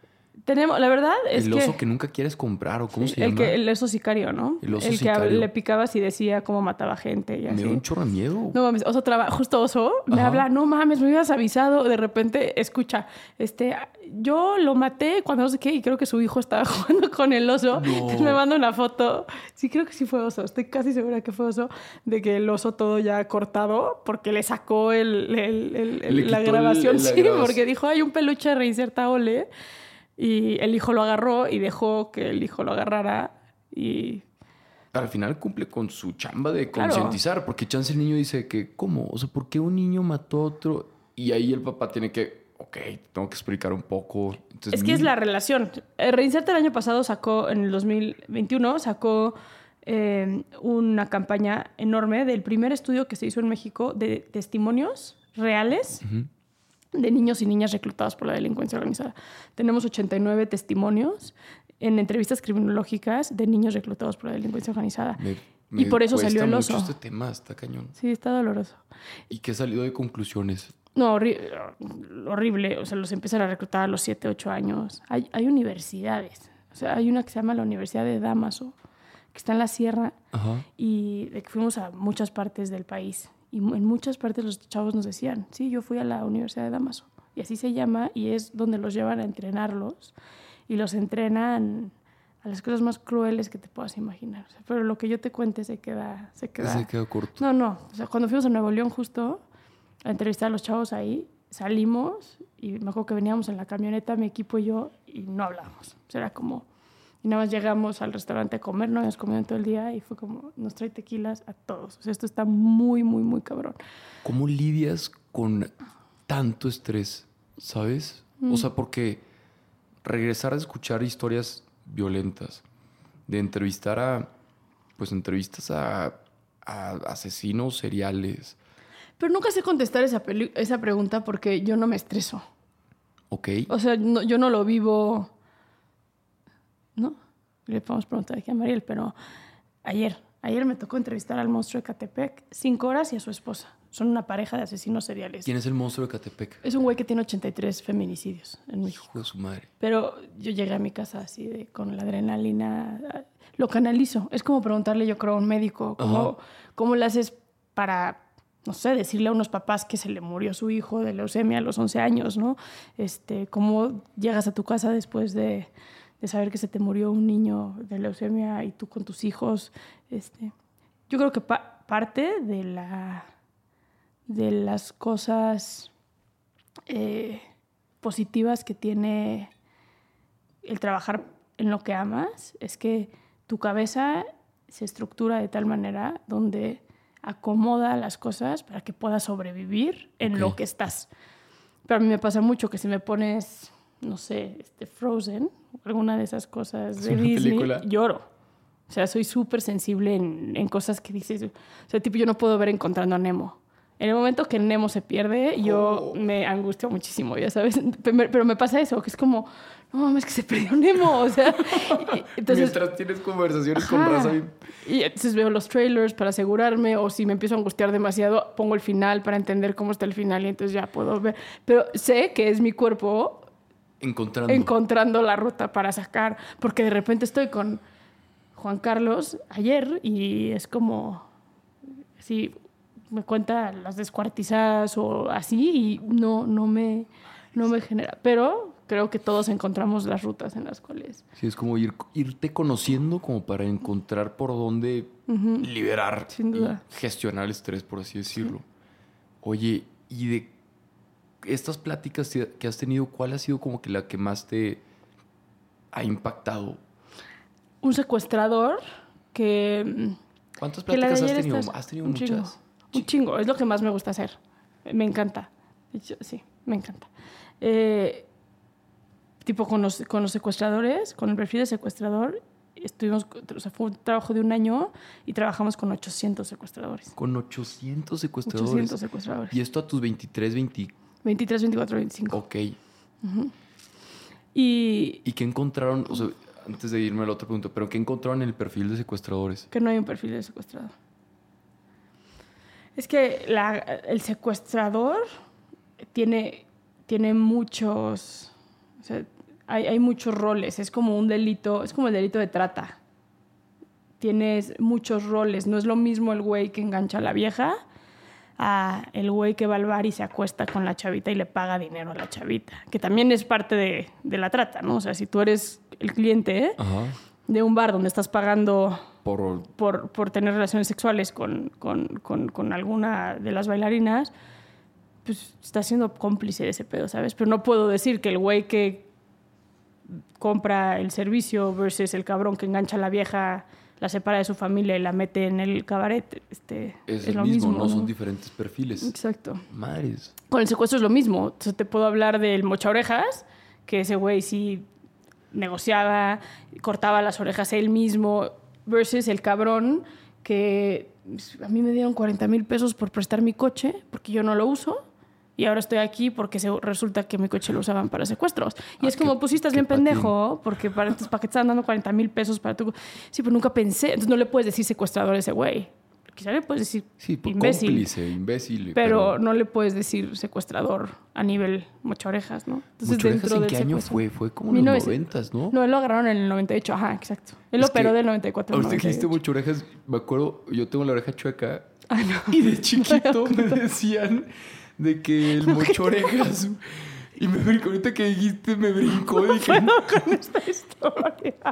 B: Tenemos, la verdad es
A: el
B: que...
A: oso que nunca quieres comprar, ¿o cómo se
B: el
A: llama?
B: Que, el oso sicario, ¿no?
A: El oso
B: el
A: sicario.
B: que le picabas y decía cómo mataba gente y así.
A: Me da un chorro de miedo.
B: No mames, oso traba, justo oso me
A: Ajá.
B: habla, no mames, me hubieras avisado. De repente, escucha, este, yo lo maté cuando no sé qué, y creo que su hijo estaba jugando con el oso.
A: No.
B: Entonces me manda una foto. Sí, creo que sí fue oso. Estoy casi segura que fue oso, de que el oso todo ya cortado, porque le sacó el, el, el, el,
A: Le
B: la
A: quitó
B: grabación.
A: el- la
B: sí,
A: grabación.
B: porque dijo, hay un peluche de reinserta ole. Y el hijo lo agarró y dejó que el hijo lo agarrara y...
A: Al final cumple con su chamba de
B: Claro.
A: concientizar, porque chance el niño dice que, ¿cómo? O sea, ¿por qué un niño mató a otro? Y ahí el papá tiene que, ok, tengo que explicar un poco. Entonces,
B: Es que es
A: mi-
B: la relación. El Reinserta el año pasado sacó, en el dos mil veintiuno, sacó eh, una campaña enorme del primer estudio que se hizo en México de testimonios reales
A: Ujú.
B: de niños y niñas reclutados por la delincuencia organizada. Tenemos ochenta y nueve testimonios en entrevistas criminológicas de niños reclutados por la delincuencia organizada.
A: Me-
B: y
A: me
B: por eso
A: cuesta
B: salió el
A: mucho
B: oso.
A: este tema, está cañón.
B: Sí, está doloroso.
A: ¿Y qué ha salido de conclusiones?
B: No, horri- horrible. O sea, los empiezan a reclutar a los siete, ocho años. Hay, hay universidades. O sea, hay una que se llama la Universidad de Damaso, que está en la sierra,
A: Ajá.
B: y de que fuimos a muchas partes del país. Y mu- en muchas partes los chavos nos decían, sí, yo fui a la Universidad de Damaso. Y así se llama, y es donde los llevan a entrenarlos. Y los entrenan a las cosas más crueles que te puedas imaginar. O sea, pero lo que yo te cuente se queda... Se queda...
A: Se quedó corto.
B: No, no. O sea, cuando fuimos a Nuevo León justo a entrevistar a los chavos ahí, salimos y me acuerdo que veníamos en la camioneta, mi equipo y yo, y no hablábamos. O sea, era como... Y nada más llegamos al restaurante a comer, no habíamos comido en todo el día y fue como, nos trae tequilas a todos. O sea, esto está muy, muy, muy cabrón.
A: ¿Cómo lidias con tanto estrés, sabes?
B: Mm.
A: O sea, porque regresar a escuchar historias violentas, de entrevistar a, pues entrevistas a, a asesinos seriales,
B: Pero nunca sé contestar esa, peli- esa pregunta porque yo no me estreso.
A: ¿ok?
B: O sea, no- yo no lo vivo... ¿No? Le podemos preguntar aquí a Mariel, pero ayer, ayer me tocó entrevistar al monstruo de Catepec cinco horas y a su esposa. Son una pareja de asesinos seriales.
A: ¿Quién es el monstruo de Catepec?
B: Es un güey que tiene ochenta y tres feminicidios en México.
A: Hijo de su madre.
B: Pero yo llegué a mi casa así de, con la adrenalina, lo canalizo. Es como preguntarle, yo creo, a un médico, ¿cómo, cómo le haces para, no sé, decirle a unos papás que se le murió su hijo de leucemia a los once años, ¿no? Este, ¿cómo llegas a tu casa después de, de saber que se te murió un niño de leucemia y tú con tus hijos? Este, yo creo que pa- parte de la... de las cosas eh, positivas que tiene el trabajar en lo que amas es que tu cabeza se estructura de tal manera donde acomoda las cosas para que puedas sobrevivir en
A: Ok.
B: lo que estás. Pero a mí me pasa mucho que si me pones, no sé, este Frozen, alguna de esas cosas
A: ¿Es
B: de
A: una
B: Disney,
A: película?
B: lloro. O sea, soy súper sensible en, en cosas que dices. O sea, tipo, yo no puedo ver Encontrando a Nemo. En el momento que Nemo se pierde, yo
A: Oh.
B: me angustio muchísimo, ya sabes. Pero me pasa eso, que es como, no mames, que se perdió Nemo. O sea, y- entonces,
A: Mientras tienes conversaciones
B: ajá.
A: con raza bien...
B: Y entonces veo los trailers para asegurarme, o si me empiezo a angustiar demasiado, pongo el final para entender cómo está el final y entonces ya puedo ver. Pero sé que es mi cuerpo
A: Encontrando.
B: encontrando la ruta para sacar, porque de repente estoy con Juan Carlos ayer y es como, así, me cuenta las descuartizadas o así y no, no, me, no me genera. Pero creo que todos encontramos las rutas en las cuales...
A: Sí, es como ir, irte conociendo como para encontrar por dónde
B: Ujú.
A: liberar
B: Sin duda.
A: y gestionar el estrés, por así decirlo. Oye, y de estas pláticas que has tenido, ¿cuál ha sido como que la que más te ha impactado?
B: Un secuestrador que...
A: ¿Cuántas
B: que la de
A: pláticas has
B: ayer
A: tenido?
B: estás-
A: ¿Has tenido
B: un
A: muchas?
B: Chingo, un chingo, es lo que más me gusta hacer. Me encanta. De hecho, sí, me encanta. Eh, tipo con los, con los secuestradores, con el perfil de secuestrador, estuvimos, o sea, fue un trabajo de un año y trabajamos con ochocientos secuestradores.
A: Con ochocientos secuestradores.
B: ochocientos secuestradores.
A: Y esto a tus veintitrés, veinte...
B: veintitrés, veinticuatro, veinticinco.
A: Ok.
B: Y
A: ¿Y qué encontraron? O sea, antes de irme al otro punto, ¿pero qué encontraron en el perfil de secuestradores?
B: que no hay un perfil de secuestrador. Es que la, el secuestrador tiene, tiene muchos... O sea, hay, hay muchos roles. Es como un delito, es como el delito de trata. Tienes muchos roles. No es lo mismo el güey que engancha a la vieja a el güey que va al bar y se acuesta con la chavita y le paga dinero a la chavita, que también es parte de, de la trata, ¿no? O sea, si tú eres el cliente ¿eh? de un bar donde estás pagando por, por, por tener relaciones sexuales con, con, con, con alguna de las bailarinas, pues estás siendo cómplice de ese pedo, ¿sabes? Pero no puedo decir que el güey que compra el servicio versus el cabrón que engancha a la vieja, la separa de su familia y la mete en el cabaret. Este,
A: es,
B: es
A: el
B: lo
A: mismo,
B: mismo,
A: no
B: ¿no?
A: son diferentes perfiles.
B: Exacto.
A: Madres.
B: Con el secuestro es lo mismo. Entonces te puedo hablar del mocha orejas, que ese güey sí negociaba, cortaba las orejas él mismo, versus el cabrón que a mí me dieron cuarenta mil pesos por prestar mi coche porque yo no lo uso. Y ahora estoy aquí porque se, resulta que mi coche lo usaban para secuestros. Y ah, es como, qué, pues sí, estás bien patín. Pendejo, porque para, entonces, ¿para qué te están dando cuarenta mil pesos para tu...? Sí, pero nunca pensé. Entonces no le puedes decir secuestrador a ese güey. Quizá le puedes decir
A: sí, pues,
B: imbécil.
A: Cómplice, imbécil.
B: Pero, pero no le puedes decir secuestrador a nivel mocha orejas, ¿no?
A: Entonces, ¿Mocha orejas en qué año fue? Fue como en los noventas, ¿no?
B: No, él lo agarraron en el noventa y ocho. Ajá, exacto. Él es operó del noventa y cuatro al
A: noventa y ocho. Ahorita que dijiste mocha orejas, me acuerdo, yo tengo la oreja chueca.
B: Ah, no.
A: Y de chiquito me decían... de que el mocho orejas. Y me brincó, ahorita que dijiste, me brincó.
B: No
A: dije,
B: puedo con esta historia.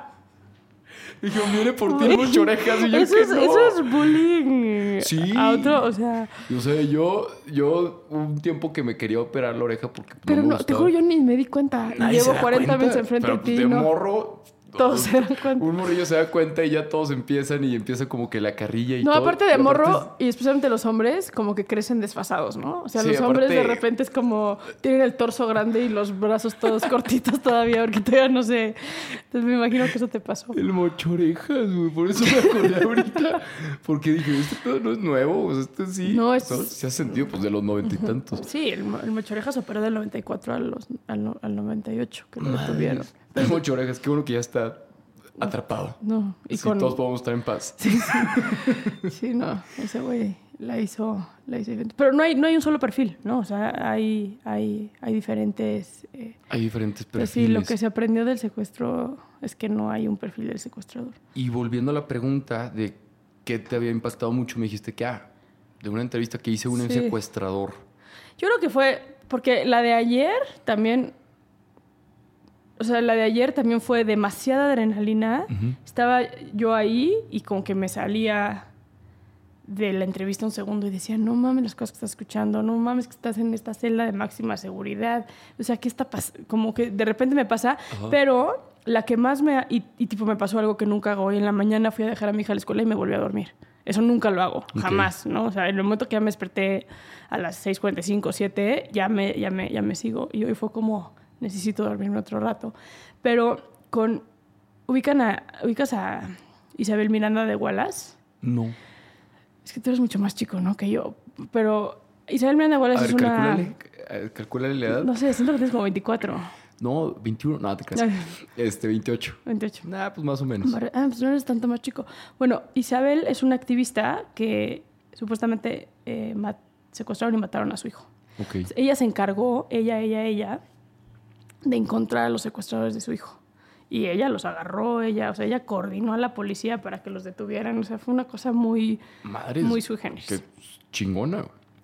A: Dije, viene por ti el mocho orejas. Y yo,
B: eso,
A: que
B: es,
A: no.
B: eso es bullying.
A: Sí.
B: A otro, o sea.
A: O sea, yo, yo un tiempo que me quería operar la oreja porque.
B: Pero
A: no,
B: no, te juro, yo ni me di cuenta. Y llevo cuarenta meses enfrente
A: pero,
B: de ti.
A: De
B: ¿no?
A: morro.
B: Todos se dan cuenta.
A: Un morrillo se da cuenta y ya todos empiezan y empieza como que la carrilla y
B: no,
A: todo.
B: No, aparte de
A: y
B: morro,
A: aparte...
B: y especialmente los hombres, como que crecen desfasados, ¿no? O sea,
A: sí,
B: los
A: aparte...
B: hombres de repente es como... Tienen el torso grande y los brazos todos cortitos todavía, porque todavía no sé. Entonces me imagino que eso te pasó.
A: El mocho orejas, güey. Por eso me acordé ahorita. Porque dije, este pedo no es nuevo. O sea, este sí.
B: No, es...
A: ¿no? Se ha sentido pues de los noventa y tantos.
B: Sí, el, el mocho orejas operó del noventa y cuatro al, los, al, al noventa y ocho, que lo detuvieron.
A: El mocho orejas, qué bueno que ya está... atrapado.
B: No, y
A: sí,
B: con...
A: todos podemos estar en paz.
B: Sí, sí. Sí, no, ese güey la hizo, la hizo. Pero no hay, no hay un solo perfil, ¿no? O sea, hay, hay, hay diferentes. Eh,
A: hay diferentes perfiles.
B: Sí, lo que se aprendió del secuestro es que no hay un perfil del secuestrador.
A: Y volviendo a la pregunta de qué te había impactado mucho, me dijiste que, ah, de una entrevista que hice un sí. secuestrador.
B: Yo creo que fue porque la de ayer también. O sea, la de ayer también fue demasiada adrenalina. Uh-huh. Estaba yo ahí y como que me salía de la entrevista un segundo y decía, no mames las cosas que estás escuchando, no mames que estás en esta celda de máxima seguridad. O sea, ¿qué está pasando? Como que de repente me pasa, uh-huh. pero la que más me... Y, y tipo me pasó algo que nunca hago. Hoy en la mañana fui a dejar a mi hija a la escuela y me volví a dormir. Eso nunca lo hago, okay. jamás, ¿no? O sea, en el momento que ya me desperté a las seis cuarenta y cinco, siete, ya me, ya me, ya me sigo. Y hoy fue como... necesito dormirme otro rato. Pero con... ¿Ubican a, ¿Ubicas a Isabel Miranda de Wallace?
A: No.
B: Es que tú eres mucho más chico, ¿no? Que yo. Pero Isabel Miranda de Wallace
A: a ver,
B: es una...
A: Calcúlale, calcúlale la edad.
B: No sé, siento que tienes como veinticuatro.
A: No, veintiuno. No, te creas. Este, veintiocho.
B: veintiocho.
A: Nah, pues más o menos.
B: Ah, pues no eres tanto más chico. Bueno, Isabel es una activista que supuestamente eh, mat- secuestraron y mataron a su hijo.
A: Okay.
B: Ella se encargó, ella, ella, ella... de encontrar a los secuestradores de su hijo. Y ella los agarró, ella, o sea, ella coordinó a la policía para que los detuvieran. O sea, fue una cosa muy...
A: Madres,
B: muy sui generis.
A: Qué chingona.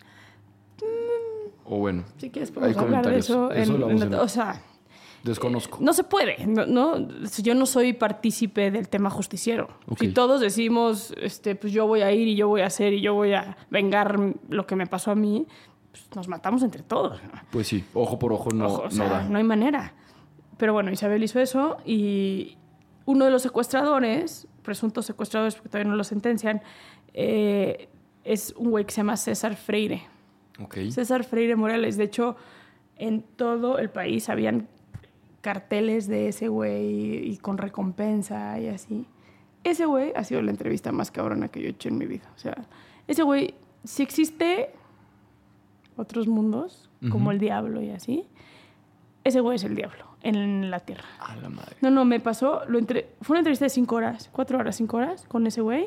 A: Mm, o bueno.
B: Si quieres podemos hablar de eso.
A: eso
B: en, en, en, o sea...
A: Desconozco.
B: Eh, no se puede. No, no, yo no soy partícipe del tema justiciero. Okay. Si todos decimos, este, pues yo voy a ir y yo voy a hacer y yo voy a vengar lo que me pasó a mí... pues nos matamos entre todos.
A: Pues sí, ojo por ojo no,
B: ojo, o sea,
A: no da.
B: No hay manera. Pero bueno, Isabel hizo eso y uno de los secuestradores, presuntos secuestradores, porque todavía no lo sentencian, eh, es un güey que se llama César Freire.
A: Okay.
B: César Freire Morales. De hecho, en todo el país habían carteles de ese güey y con recompensa y así. Ese güey ha sido la entrevista más cabrona que yo he hecho en mi vida. O sea, ese güey, si existe... otros mundos, uh-huh. como el diablo y así, ese güey es el diablo en la tierra.
A: A la madre.
B: No, no, me pasó, lo entre... fue una entrevista de cinco horas, cuatro horas, cinco horas, con ese güey.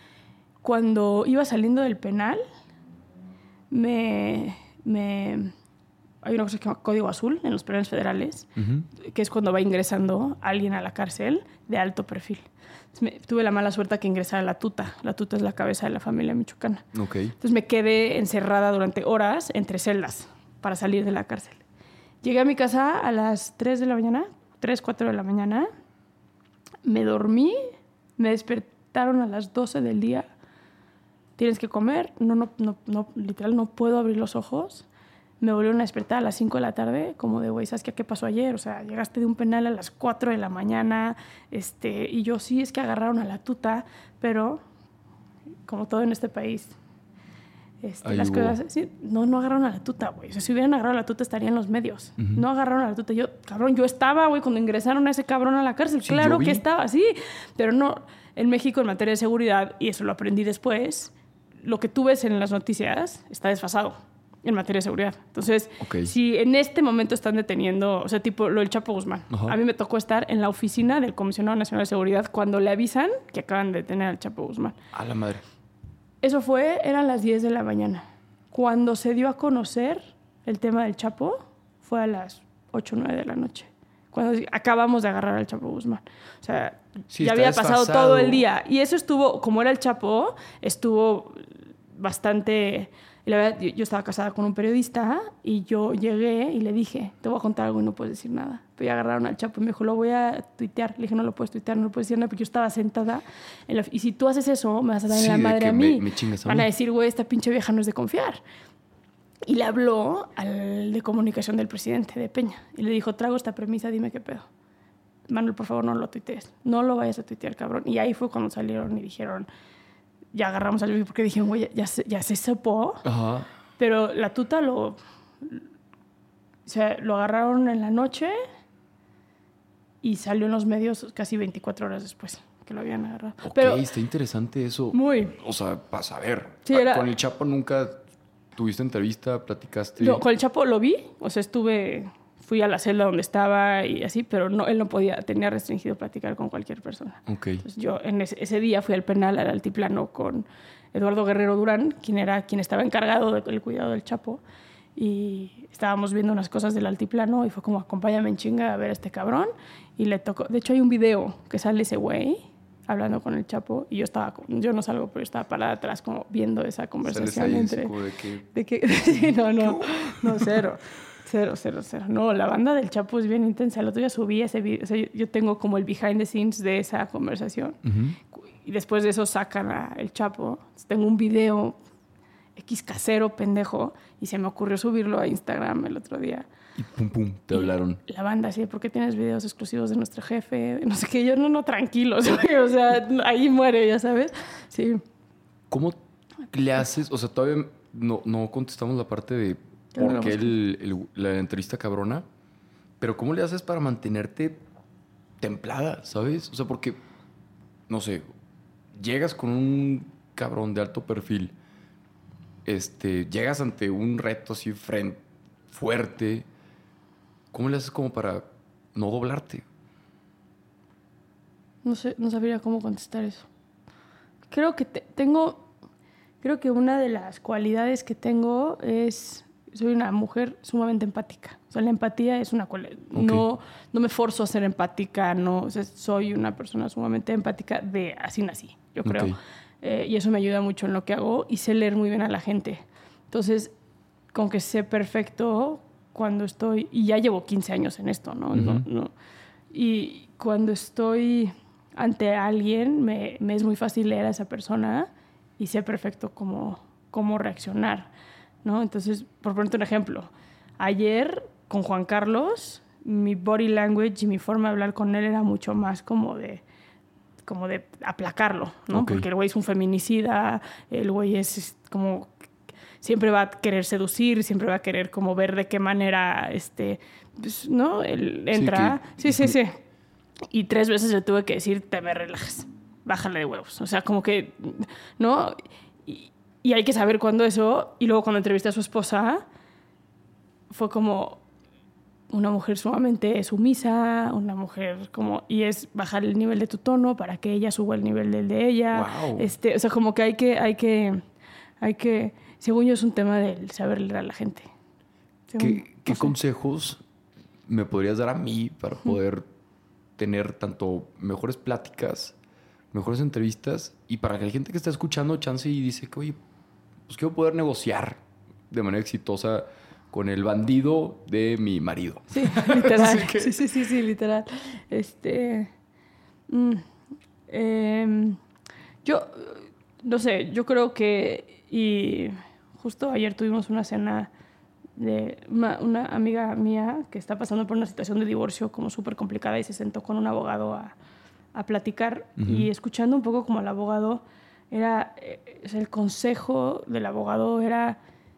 B: Cuando iba saliendo del penal, me, me, hay una cosa que se llama código azul en los penales federales, uh-huh. que es cuando va ingresando alguien a la cárcel de alto perfil. Entonces, me, tuve la mala suerte que ingresara la tuta. La tuta es la cabeza de la familia michoacana.
A: Okay.
B: Entonces me quedé encerrada durante horas entre celdas para salir de la cárcel. Llegué a mi casa a las tres de la mañana, tres, cuatro de la mañana. Me dormí, me despertaron a las doce del día. Tienes que comer. No, no, no, no, literal, no puedo abrir los ojos. Me volvieron a despertar a las cinco de la tarde, como de, güey, ¿sabes qué, qué pasó ayer? O sea, llegaste de un penal a las cuatro de la mañana, este, y yo sí, es que agarraron a la tuta, pero como todo en este país, este, las cosas, sí, no, no agarraron a la tuta, güey. O sea, si hubieran agarrado a la tuta estaría en los medios. Uh-huh. No agarraron a la tuta. Yo, cabrón, yo estaba, güey, cuando ingresaron a ese cabrón a la cárcel. Sí, claro que estaba, sí, pero no. En México, en materia de seguridad, y eso lo aprendí después, lo que tú ves en las noticias está desfasado en materia de seguridad. Entonces, okay. si en este momento están deteniendo, o sea, tipo lo del Chapo Guzmán, uh-huh. a mí me tocó estar en la oficina del Comisionado Nacional de Seguridad cuando le avisan que acaban de detener al Chapo Guzmán.
A: A la madre.
B: Eso fue, eran las diez de la mañana. Cuando se dio a conocer el tema del Chapo, fue a las ocho o nueve de la noche. Cuando acabamos de agarrar al Chapo Guzmán. O sea, sí, ya había desfasado. Pasado todo el día. Y eso estuvo, como era el Chapo, estuvo bastante... Y la verdad, yo, yo estaba casada con un periodista y yo llegué y le dije, te voy a contar algo y no puedes decir nada. Pero ya agarraron al Chapo y me dijo, lo voy a tuitear. Le dije, no lo puedes tuitear, no lo puedes decir nada, porque yo estaba sentada. En la, y si tú haces eso, me vas a dar sí, en la madre a mí.
A: Me, me chingas a
B: Van
A: mí.
B: a decir, güey, esta pinche vieja no es de confiar. Y le habló al de comunicación del presidente, de Peña. Y le dijo, trago esta premisa, dime qué pedo. Manuel, por favor, no lo tuitees. No lo vayas a tuitear, cabrón. Y ahí fue cuando salieron y dijeron, ya agarramos al bebé, porque dijeron, güey, ya, ya, ya se sepó.
A: Ajá.
B: Pero la tuta lo... O sea, lo agarraron en la noche y salió en los medios casi veinticuatro horas después que lo habían agarrado.
A: Ok,
B: pero,
A: está interesante eso.
B: Muy.
A: O sea, para saber.
B: Sí, era,
A: ¿Con el Chapo nunca tuviste entrevista, platicaste?
B: No, con el Chapo lo vi. O sea, estuve... Fui a la celda donde estaba y así, pero no, él no podía, tenía restringido platicar con cualquier persona.
A: Okay.
B: Entonces yo en ese, ese día fui al penal, al altiplano, con Eduardo Guerrero Durán, quien era quien estaba encargado del cuidado del Chapo, y estábamos viendo unas cosas del altiplano y fue como, acompáñame en chinga a ver a este cabrón, y le tocó, de hecho hay un video que sale ese güey hablando con el Chapo y yo estaba, yo no salgo, pero yo estaba parada atrás como viendo esa conversación entre...
A: ¿De qué?
B: De que, sí, no, no, no, cero. Cero, cero, cero. No, la banda del Chapo es bien intensa. El otro día subí ese video. O sea, yo, yo tengo como el behind the scenes de esa conversación. Uh-huh. Y después de eso sacan a el Chapo. Entonces, tengo un video X casero, pendejo. Y se me ocurrió subirlo a Instagram el otro día.
A: Y pum, pum, te y hablaron.
B: La banda, sí, ¿por qué tienes videos exclusivos de nuestro jefe? No sé qué. Yo, no, no, tranquilos. O sea, ahí muere, ya sabes. Sí.
A: ¿Cómo le haces? O sea, todavía no, no contestamos la parte de... Porque el, el, la entrevista cabrona, pero ¿cómo le haces para mantenerte templada, sabes? O sea, porque, no sé, llegas con un cabrón de alto perfil, este, llegas ante un reto así frente, fuerte, ¿cómo le haces como para no doblarte?
B: No sé, no sabría cómo contestar eso. Creo que te, tengo, creo que una de las cualidades que tengo es... Soy una mujer sumamente empática. O sea, la empatía es una cualidad. Okay. No, no me forzo a ser empática. No, o sea, soy una persona sumamente empática de así nací, yo creo. Okay. Eh, y eso me ayuda mucho en lo que hago y sé leer muy bien a la gente. Entonces, con que sé perfecto cuando estoy... Y ya llevo quince años en esto, ¿no? Uh-huh. no, no y cuando estoy ante alguien, me, me es muy fácil leer a esa persona y sé perfecto cómo, cómo reaccionar, ¿no? Entonces, por ponerte un ejemplo, ayer con Juan Carlos, mi body language y mi forma de hablar con él era mucho más como de, como de aplacarlo, ¿no? Okay. Porque el güey es un feminicida, el güey es como... Siempre va a querer seducir, siempre va a querer como ver de qué manera, este, pues, ¿no? Él entra... Sí, sí, sí, sí. Y tres veces le tuve que decir, te me relajas, bájale de huevos. O sea, como que, ¿no? Y, Y hay que saber cuándo eso... Y luego cuando entrevisté a su esposa, fue como una mujer sumamente sumisa, una mujer como... Y es bajar el nivel de tu tono para que ella suba el nivel del de ella.
A: Wow.
B: Este, o sea, como que hay que... Hay que, hay que según yo, es un tema del saber leer a la gente.
A: ¿Qué, ¿Qué
B: no sé.
A: consejos me podrías dar a mí para poder tener tanto mejores pláticas, mejores entrevistas y para que la gente que está escuchando chance y dice que, oye, pues quiero poder negociar de manera exitosa con el bandido de mi marido?
B: Sí, literal.
A: Así que-
B: Sí, sí, sí, sí, literal. Este. mm, em, yo, no sé, yo creo que. Y justo ayer tuvimos una cena de una, una amiga mía que está pasando por una situación de divorcio como súper complicada y se sentó con un abogado a, a platicar.
A: Ujú.
B: Y escuchando un poco como el abogado, era. eh, o sea, el consejo del abogado era.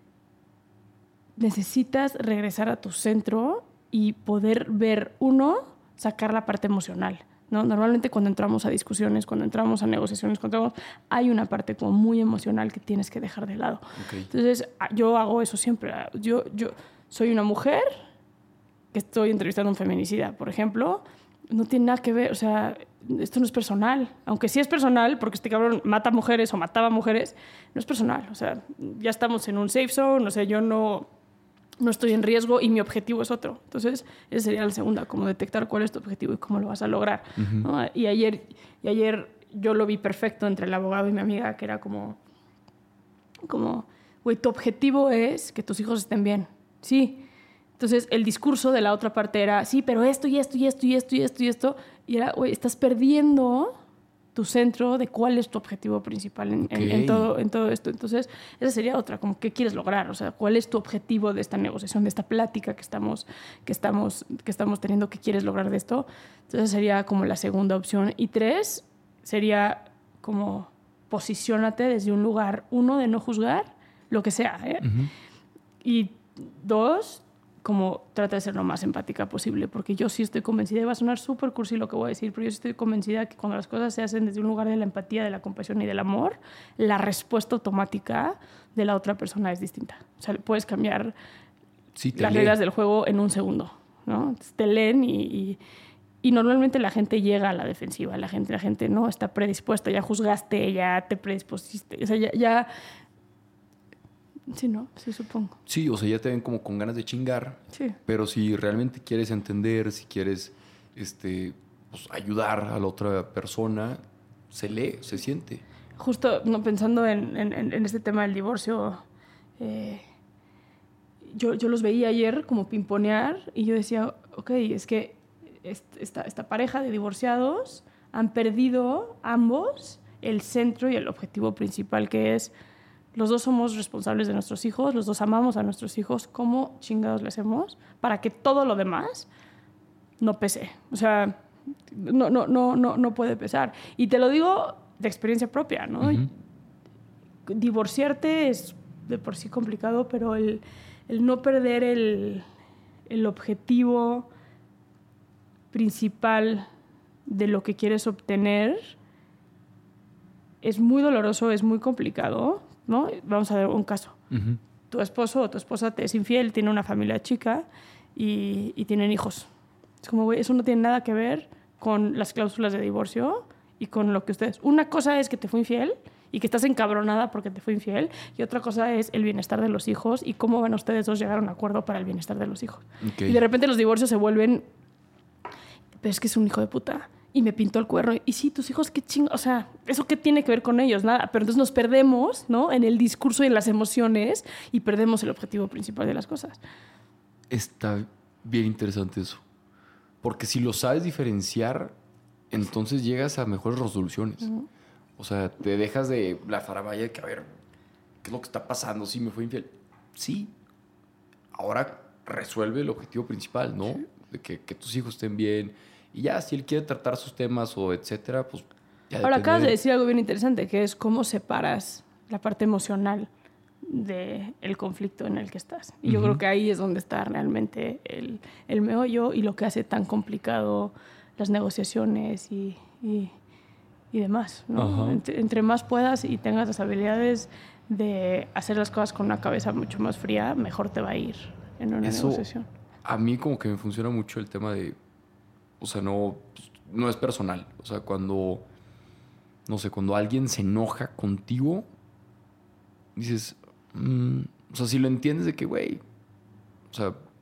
B: Necesitas regresar a tu centro y poder ver, uno, sacar la parte emocional, ¿no? Normalmente cuando entramos a discusiones, cuando entramos a negociaciones, cuando entramos, hay una parte como muy emocional que tienes que dejar de lado.
A: Ok.
B: Entonces, yo hago eso siempre. Yo, yo soy una mujer que estoy entrevistando a un feminicida, por ejemplo. No tiene nada que ver, o sea, esto no es personal. Aunque sí es personal, porque este cabrón mata mujeres o mataba mujeres, no es personal. O sea, ya estamos en un safe zone, o sea, yo no... no estoy en riesgo y mi objetivo es otro. Entonces, esa sería la segunda, como detectar cuál es tu objetivo y cómo lo vas a lograr.
A: Ujú.
B: ¿No? Y, ayer, y ayer yo lo vi perfecto entre el abogado y mi amiga, que era como, como, güey, tu objetivo es que tus hijos estén bien. Sí. Entonces, el discurso de la otra parte era, sí, pero esto y esto y esto y esto y esto y esto. Y era, güey, estás perdiendo tu centro de cuál es tu objetivo principal en, en, en,
A: Ok.
B: todo, en todo esto. Entonces, esa sería otra, como qué quieres lograr, o sea, cuál es tu objetivo de esta negociación, de esta plática que estamos, que estamos, que estamos teniendo, qué quieres lograr de esto. Entonces, sería como la segunda opción. Y tres, sería como posiciónate desde un lugar, uno, de no juzgar, lo que sea, ¿eh?
A: Ujú.
B: Y dos, como trata de ser lo más empática posible, porque yo sí estoy convencida, y va a sonar súper cursi lo que voy a decir, pero yo sí estoy convencida que cuando las cosas se hacen desde un lugar de la empatía, de la compasión y del amor, la respuesta automática de la otra persona es distinta. O sea, puedes cambiar
A: Sí, te
B: las
A: lee.
B: reglas del juego en un segundo, ¿no? Entonces, te leen y, y, y normalmente la gente llega a la defensiva, la gente, la gente no está predispuesta, ya juzgaste, ya te predispusiste, o sea, ya... ya sí, ¿no? Sí, supongo.
A: Sí, o sea, ya te ven como con ganas de chingar.
B: Sí.
A: Pero si realmente quieres entender, si quieres este, pues, ayudar a la otra persona, se lee, se siente.
B: Justo no, pensando en, en, en este tema del divorcio, eh, yo, yo los veía ayer como pimponear y yo decía, ok, es que esta, esta pareja de divorciados han perdido ambos el centro y el objetivo principal, que es los dos somos responsables de nuestros hijos, los dos amamos a nuestros hijos, ¿cómo chingados le hacemos para que todo lo demás no pese? O sea, no, no, no, no, no puede pesar. Y te lo digo de experiencia propia, ¿no?
A: Ujú.
B: Divorciarte es de por sí complicado, pero el, el no perder el, el objetivo principal de lo que quieres obtener es muy doloroso, es muy complicado, ¿no? Vamos a ver un caso.
A: Ujú.
B: Tu esposo o tu esposa te es infiel, tiene una familia chica y, y tienen hijos. Es como, güey, eso no tiene nada que ver con las cláusulas de divorcio y con lo que ustedes... Una cosa es que te fue infiel y que estás encabronada porque te fue infiel, y otra cosa es el bienestar de los hijos y cómo van ustedes dos llegar a un acuerdo para el bienestar de los hijos.
A: Okay.
B: Y de repente los divorcios se vuelven... Pero es que es un hijo de puta y me pintó el cuerno. Y sí, tus hijos, qué chingo... O sea, ¿eso qué tiene que ver con ellos? Nada. Pero entonces nos perdemos, ¿no? En el discurso y en las emociones y perdemos el objetivo principal de las cosas.
A: Está bien interesante eso. Porque si lo sabes diferenciar, entonces llegas a mejores resoluciones.
B: Uh-huh.
A: O sea, te dejas de la faramaya de que, a ver, ¿qué es lo que está pasando? Sí, me fue infiel. Sí. Ahora resuelve el objetivo principal, ¿no? Sí. De que, que tus hijos estén bien. Y ya, si él quiere tratar sus temas o etcétera, pues ya
B: Ahora acabas
A: de...
B: de decir algo bien interesante, que es cómo separas la parte emocional del conflicto en el que estás. Y yo uh-huh. creo que ahí es donde está realmente el, el meollo y lo que hace tan complicado las negociaciones y, y, y demás, ¿no? Uh-huh. Entre, entre más puedas y tengas las habilidades de hacer las cosas con una cabeza mucho más fría, mejor te va a ir en una
A: Eso,
B: negociación.
A: A mí como que me funciona mucho el tema de... O sea, no, no es personal. O sea, cuando... No sé, cuando alguien se enoja contigo, dices... Mm, o sea, si lo entiendes de que, güey... O sea,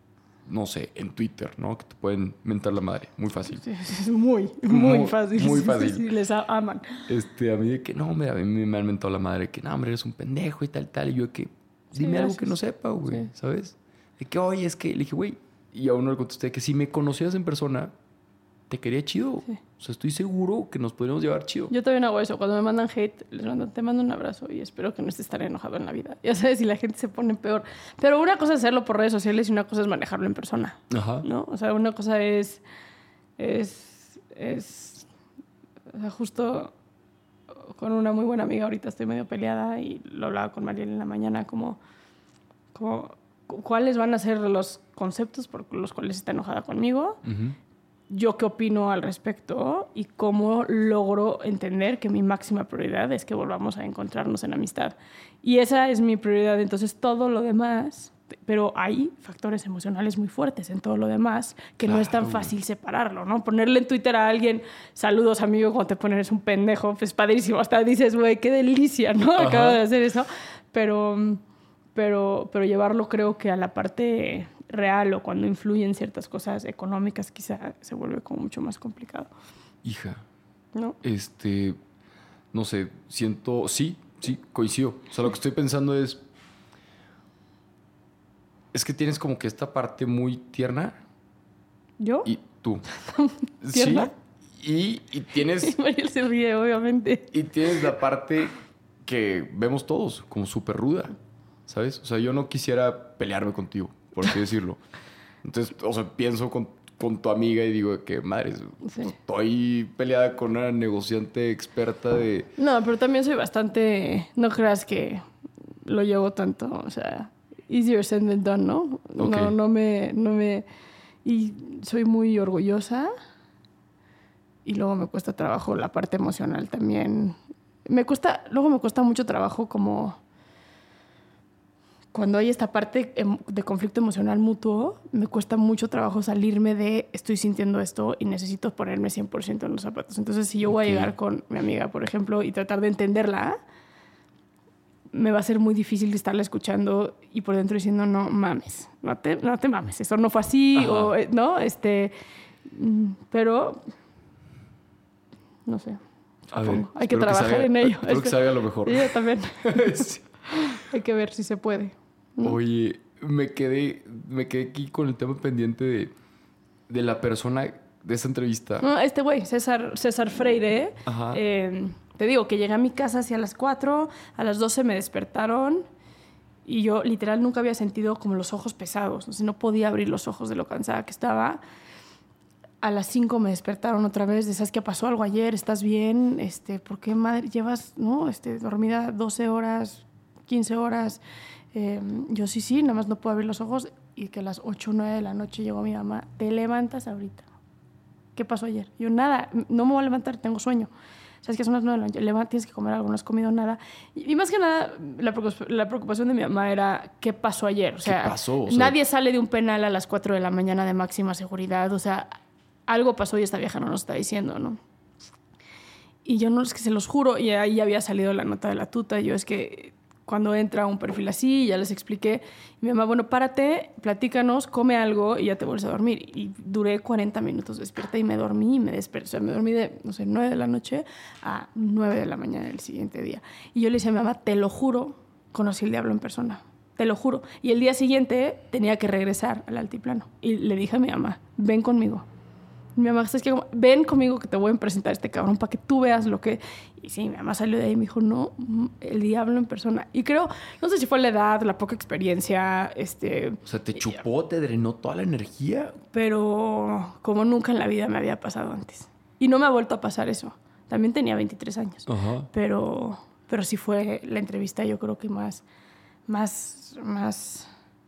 A: no sé, en Twitter, ¿no? Que te pueden mentar la madre. Muy fácil.
B: Sí, es muy, muy, muy fácil.
A: Muy fácil.
B: Sí, sí, les aman.
A: Este, a mí de que, no, hombre, a mí me han mentado la madre que, no, hombre, eres un pendejo y tal, tal. Y yo de que, dime sí, algo que no sepa, güey, sí. ¿sabes? De que, oye, es que, le dije, güey, y a uno le contesté que si me conocieras en persona, te quería chido. Sí. O sea, estoy seguro que nos podríamos llevar chido.
B: Yo también hago eso. Cuando me mandan hate, les mando, te mando un abrazo y espero que no estés tan enojado en la vida. Ya sabes, si la gente se pone peor. Pero una cosa es hacerlo por redes sociales y una cosa es manejarlo en persona. Ajá. ¿No? O sea, una cosa es... Es... es o sea, justo con una muy buena amiga ahorita estoy medio peleada y lo hablaba con Mariel en la mañana como... como ¿cuáles van a ser los conceptos por los cuales está enojada conmigo? Uh-huh. Yo qué opino al respecto y cómo logro entender que mi máxima prioridad es que volvamos a encontrarnos en amistad. Y esa es mi prioridad. Entonces, todo lo demás... Pero hay factores emocionales muy fuertes en todo lo demás que claro. no es tan fácil separarlo, ¿no? Ponerle en Twitter a alguien, saludos, amigo, cuando te pones un pendejo, pues padrísimo. Hasta dices, güey, qué delicia, ¿no? Ajá. Acabo de hacer eso. Pero, pero, pero llevarlo creo que a la parte... real o cuando influyen ciertas cosas económicas quizá se vuelve como mucho más complicado.
A: Hija.
B: ¿No?
A: Este, no sé, siento, sí, sí, coincido. O sea, lo que estoy pensando es, es que tienes como que esta parte muy tierna.
B: ¿Yo?
A: Y tú.
B: ¿Tierna?
A: Sí, y, y tienes...
B: Y Mariel se ríe, obviamente.
A: Y tienes la parte que vemos todos, como súper ruda, ¿sabes? O sea, yo no quisiera pelearme contigo, por así decirlo. Entonces, o sea, pienso con, con tu amiga y digo que, madre, sí. estoy peleada con una negociante experta de...
B: No, pero también soy bastante... No creas que lo llevo tanto, o sea, easier said than done, ¿no? Okay. No, no me, no me... Y soy muy orgullosa y luego me cuesta trabajo la parte emocional también. Me cuesta... Luego me cuesta mucho trabajo como... Cuando hay esta parte de conflicto emocional mutuo, me cuesta mucho trabajo salirme de estoy sintiendo esto y necesito ponerme cien por ciento en los zapatos. Entonces, si yo voy okay. a llegar con mi amiga, por ejemplo, y tratar de entenderla, me va a ser muy difícil estarla escuchando y por dentro diciendo, no mames, no te, no te mames, eso no fue así, o, ¿no? Este, pero, no sé.
A: A ver,
B: hay que trabajar que salga, en ello.
A: Espero que salga lo mejor.
B: Yo también. Sí. Hay que ver si se puede.
A: Oye, me quedé, me quedé aquí con el tema pendiente de, de la persona de esta entrevista.
B: No, este güey, César, César Freire. Ajá. Eh, te digo que llegué a mi casa hacia las cuatro, a las doce me despertaron y yo literal nunca había sentido como los ojos pesados. O sea, no podía abrir los ojos de lo cansada que estaba. A las cinco me despertaron otra vez de, ¿sabes qué pasó algo ayer? ¿Estás bien? Este, ¿por qué, madre, llevas, no, este, dormida doce horas, quince horas? Eh, yo sí, sí, nada más no puedo abrir los ojos y que a las ocho o nueve de la noche llegó mi mamá, te levantas ahorita. ¿Qué pasó ayer? Yo, nada, no me voy a levantar, tengo sueño. ¿Sabes qué? Son las nueve de la noche, levanta, tienes que comer algo, no has comido nada. Y, y más que nada, la, la preocupación de mi mamá era ¿qué pasó ayer? O sea,
A: ¿qué pasó? O sea,
B: nadie sale de un penal a las cuatro de la mañana de máxima seguridad. O sea, algo pasó y esta vieja no nos está diciendo, ¿no? Y yo no, es que se los juro, y ahí había salido la nota de la tuta, y yo es que... Cuando entra un perfil así, ya les expliqué. Y mi mamá, bueno, párate, platícanos, come algo y ya te vuelves a dormir. Y duré cuarenta minutos despierta y me dormí y me desperté. O sea, me dormí de, no sé, nueve de la noche a nueve de la mañana del siguiente día. Y yo le decía a mi mamá, te lo juro, conocí el diablo en persona. Te lo juro. Y el día siguiente tenía que regresar al altiplano. Y le dije a mi mamá, ven conmigo. Mi mamá, ¿sabes qué? Ven conmigo que te voy a presentar a este cabrón para que tú veas lo que... Y sí, mi mamá salió de ahí y me dijo, no, el diablo en persona. Y creo, no sé si fue la edad, la poca experiencia, este...
A: O sea, te chupó, te drenó toda la energía.
B: Pero como nunca en la vida me había pasado antes. Y no me ha vuelto a pasar eso. También tenía veintitrés años. Ajá. Pero, pero sí fue la entrevista, yo creo que más... Más... más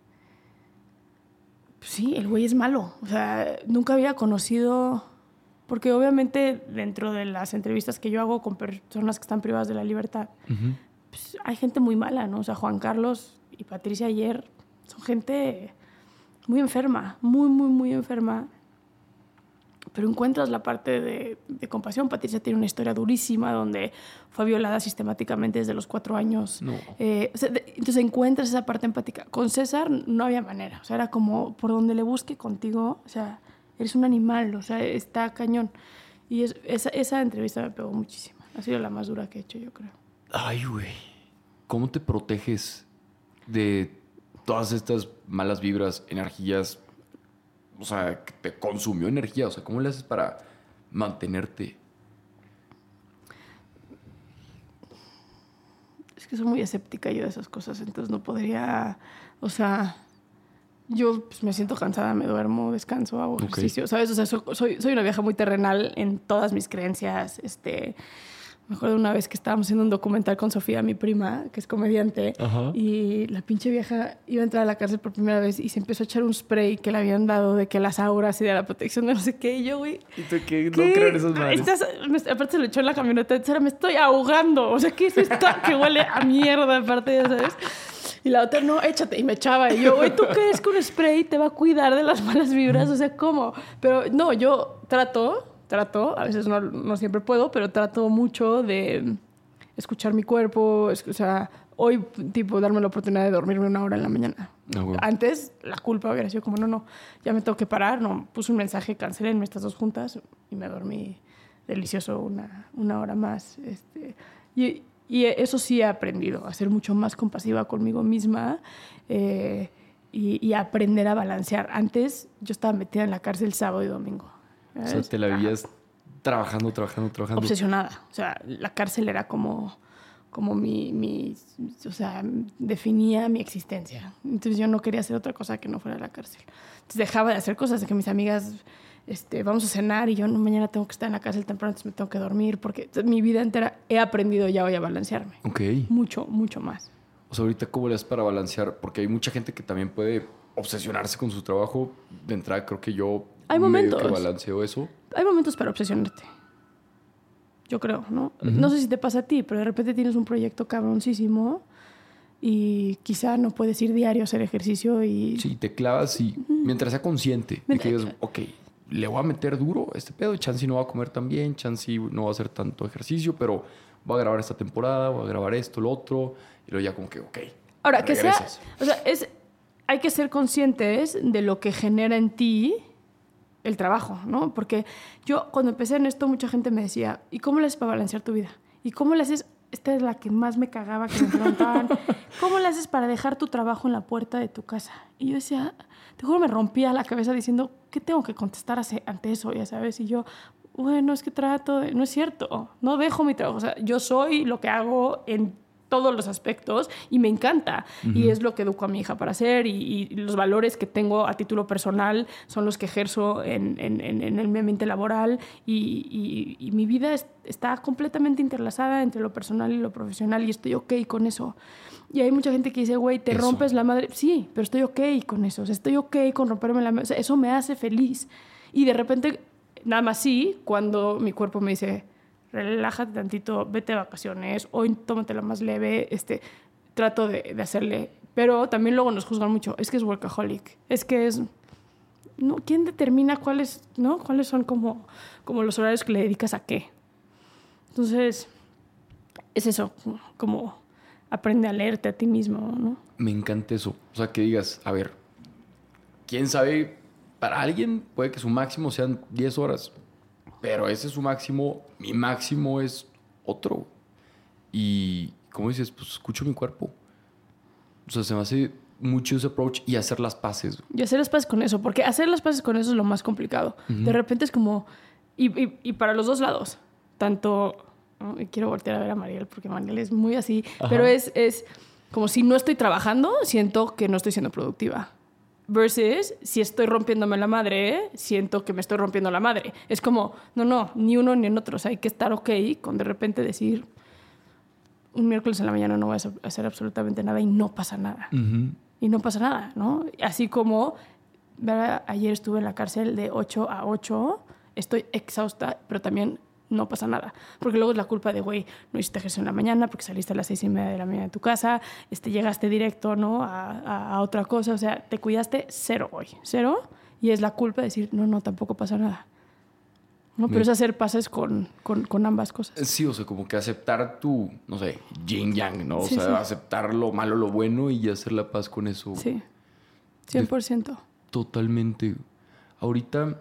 B: sí, el güey es malo. O sea, nunca había conocido... Porque obviamente dentro de las entrevistas que yo hago con personas que están privadas de la libertad, uh-huh. pues, hay gente muy mala, ¿no? O sea, Juan Carlos y Patricia ayer son gente muy enferma, muy, muy, muy enferma. pero encuentras la parte de, de compasión. Patricia tiene una historia durísima donde fue violada sistemáticamente desde los cuatro años.
A: No.
B: Eh, o sea, de, entonces encuentras esa parte empática. Con César no había manera. O sea, era como por donde le busque contigo. O sea, eres un animal. O sea, está cañón. Y es, esa, esa entrevista me pegó muchísimo. Ha sido la más dura que he hecho, yo creo.
A: Ay, güey. ¿Cómo te proteges de todas estas malas vibras, energías? O sea, que te consumió energía. O sea, ¿cómo le haces para mantenerte?
B: Es que soy muy escéptica yo de esas cosas, entonces no podría... O sea, yo pues, me siento cansada, me duermo, descanso, hago
A: Okay.
B: ejercicio, ¿sabes? O sea, soy, soy una vieja muy terrenal en todas mis creencias, este... Me acuerdo una vez que estábamos haciendo un documental con Sofía, mi prima, que es comediante,
A: Ajá.
B: y la pinche vieja iba a entrar a la cárcel por primera vez y se empezó a echar un spray que le habían dado de que las auras y de la protección de no sé qué. Y yo, güey...
A: ¿Y tú qué? No
B: ¿qué?
A: creo en esas madres.
B: Estás, me- aparte se lo echó en la camioneta. Entonces, me estoy ahogando. O sea, ¿qué es esto que huele a mierda? Aparte, ya sabes. Y la otra, no, échate. Y me echaba. Y yo, güey, ¿tú crees que un spray te va a cuidar de las malas vibras? O sea, ¿cómo? Pero no, yo trato, trato, a veces no, no siempre puedo, pero trato mucho de escuchar mi cuerpo. es- O sea, hoy, tipo, darme la oportunidad de dormirme una hora en la mañana.
A: Ah, bueno.
B: Antes, la culpa hubiera sido como, no, no, ya me tengo que parar. No, puse un mensaje, cancelenme estas dos juntas y me dormí delicioso una, una hora más. Este, y, y eso sí he aprendido, a ser mucho más compasiva conmigo misma eh, y, y a aprender a balancear. Antes yo estaba metida en la cárcel sábado y domingo.
A: O sea,
B: ¿sabes?
A: te la
B: Ajá.
A: vivías trabajando, trabajando, trabajando.
B: Obsesionada. O sea, la cárcel era como, como mi, mi... O sea, definía mi existencia. Entonces yo no quería hacer otra cosa que no fuera la cárcel. Entonces dejaba de hacer cosas, de que mis amigas... Este, vamos a cenar y yo no, mañana tengo que estar en la cárcel temprano, entonces me tengo que dormir, porque mi vida entera he aprendido ya hoy a balancearme.
A: Ok.
B: Mucho, mucho más.
A: O sea, ahorita, ¿cómo le haces para balancear? Porque hay mucha gente que también puede obsesionarse con su trabajo. De entrada, creo que yo
B: Hay
A: medio
B: momentos.
A: que balanceo eso.
B: Hay momentos para obsesionarte. Yo creo, ¿no?
A: Ujú.
B: No sé si te pasa a ti, pero de repente tienes un proyecto cabroncísimo y quizá no puedes ir diario a hacer ejercicio y...
A: Sí, te clavas y mientras sea consciente de que digas, ok, le voy a meter duro a este pedo, chance no va a comer tan bien, chance no va a hacer tanto ejercicio, pero voy a grabar esta temporada, voy a grabar esto, lo otro, y luego ya como que, ok.
B: Ahora, que sea...
A: regresas.
B: O sea, es, hay que ser conscientes de lo que genera en ti el trabajo, ¿no? Porque yo cuando empecé en esto, mucha gente me decía, ¿y cómo le haces para balancear tu vida? ¿Y cómo le haces? Esta es la que más me cagaba, que me preguntaban, ¿cómo le haces para dejar tu trabajo en la puerta de tu casa? Y yo decía, te juro, me rompía la cabeza diciendo, ¿qué tengo que contestar ante eso? Ya sabes, y yo, bueno, es que trato de... No es cierto, no dejo mi trabajo. O sea, yo soy lo que hago en todos los aspectos y me encanta. Uh-huh. Y es lo que educo a mi hija para hacer y, y los valores que tengo a título personal son los que ejerzo en, en, en, en el ambiente laboral y, y, y mi vida es, está completamente interlazada entre lo personal y lo profesional y estoy ok con eso. Y hay mucha gente que dice, güey, te eso. rompes la madre. Sí, pero estoy ok con eso. O sea, estoy ok con romperme la madre. O sea, eso me hace feliz. Y de repente, nada más sí, cuando mi cuerpo me dice... relájate tantito, vete de vacaciones, hoy tómatela más leve, este, trato de, de hacerle... Pero también luego nos juzgan mucho, es que es workaholic, es que es... ¿no? ¿Quién determina cuáles, ¿no? cuáles son como, como los horarios que le dedicas a qué? Entonces, es eso, como aprende a leerte a ti mismo, ¿no?
A: Me encanta eso, o sea, que digas, a ver, ¿quién sabe? Para alguien puede que su máximo sean diez horas, pero ese es su máximo, mi máximo es otro. Y, como dices, pues escucho mi cuerpo. O sea, se me hace mucho ese approach y hacer las paces.
B: Y hacer las paces con eso, porque hacer las paces con eso es lo más complicado. Uh-huh. De repente es como... Y, y, y para los dos lados. Tanto... ¿no? Y quiero voltear a ver a Mariel, porque Mariel es muy así. Ajá. Pero es, es como si no estoy trabajando, siento que no estoy siendo productiva. Versus, si estoy rompiéndome la madre, siento que me estoy rompiendo la madre. Es como, no, no, ni uno ni en otro. O sea, hay que estar ok con de repente decir, un miércoles en la mañana no voy a hacer absolutamente nada y no pasa nada. Uh-huh. Y no pasa nada, ¿no? Así como, ¿verdad? Ayer estuve en la cárcel de ocho a ocho, estoy exhausta, pero también no pasa nada. Porque luego es la culpa de, güey, no hiciste ejercicio en la mañana porque saliste a las seis y media de la mañana de tu casa, este, llegaste directo, ¿no? A, a, a otra cosa. O sea, te cuidaste cero hoy, cero. Y es la culpa de decir, no, no, tampoco pasa nada. No, pero
A: Me-
B: es hacer pases con, con, con ambas cosas.
A: Sí, o sea, como que aceptar tu, no sé, yin yang, ¿no? O
B: Sí,
A: sea,
B: sí.
A: aceptar lo malo, lo bueno y hacer la paz con eso.
B: Sí, cien por ciento.
A: Totalmente. Ahorita,